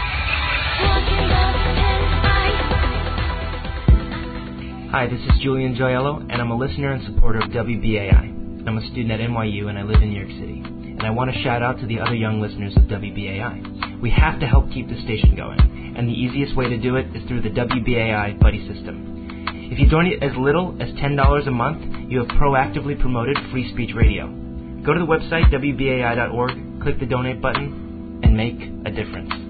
Speaker 10: Hi, this is Julian Joyello, and I'm a listener and supporter of WBAI. I'm a student at NYU, and I live in New York City. And I want to shout out to the other young listeners of WBAI. We have to help keep the station going, and the easiest way to do it is through the WBAI Buddy System. If you donate as little as $10 a month, you have proactively promoted free speech radio. Go to the website, WBAI.org, click the donate button, and make a difference.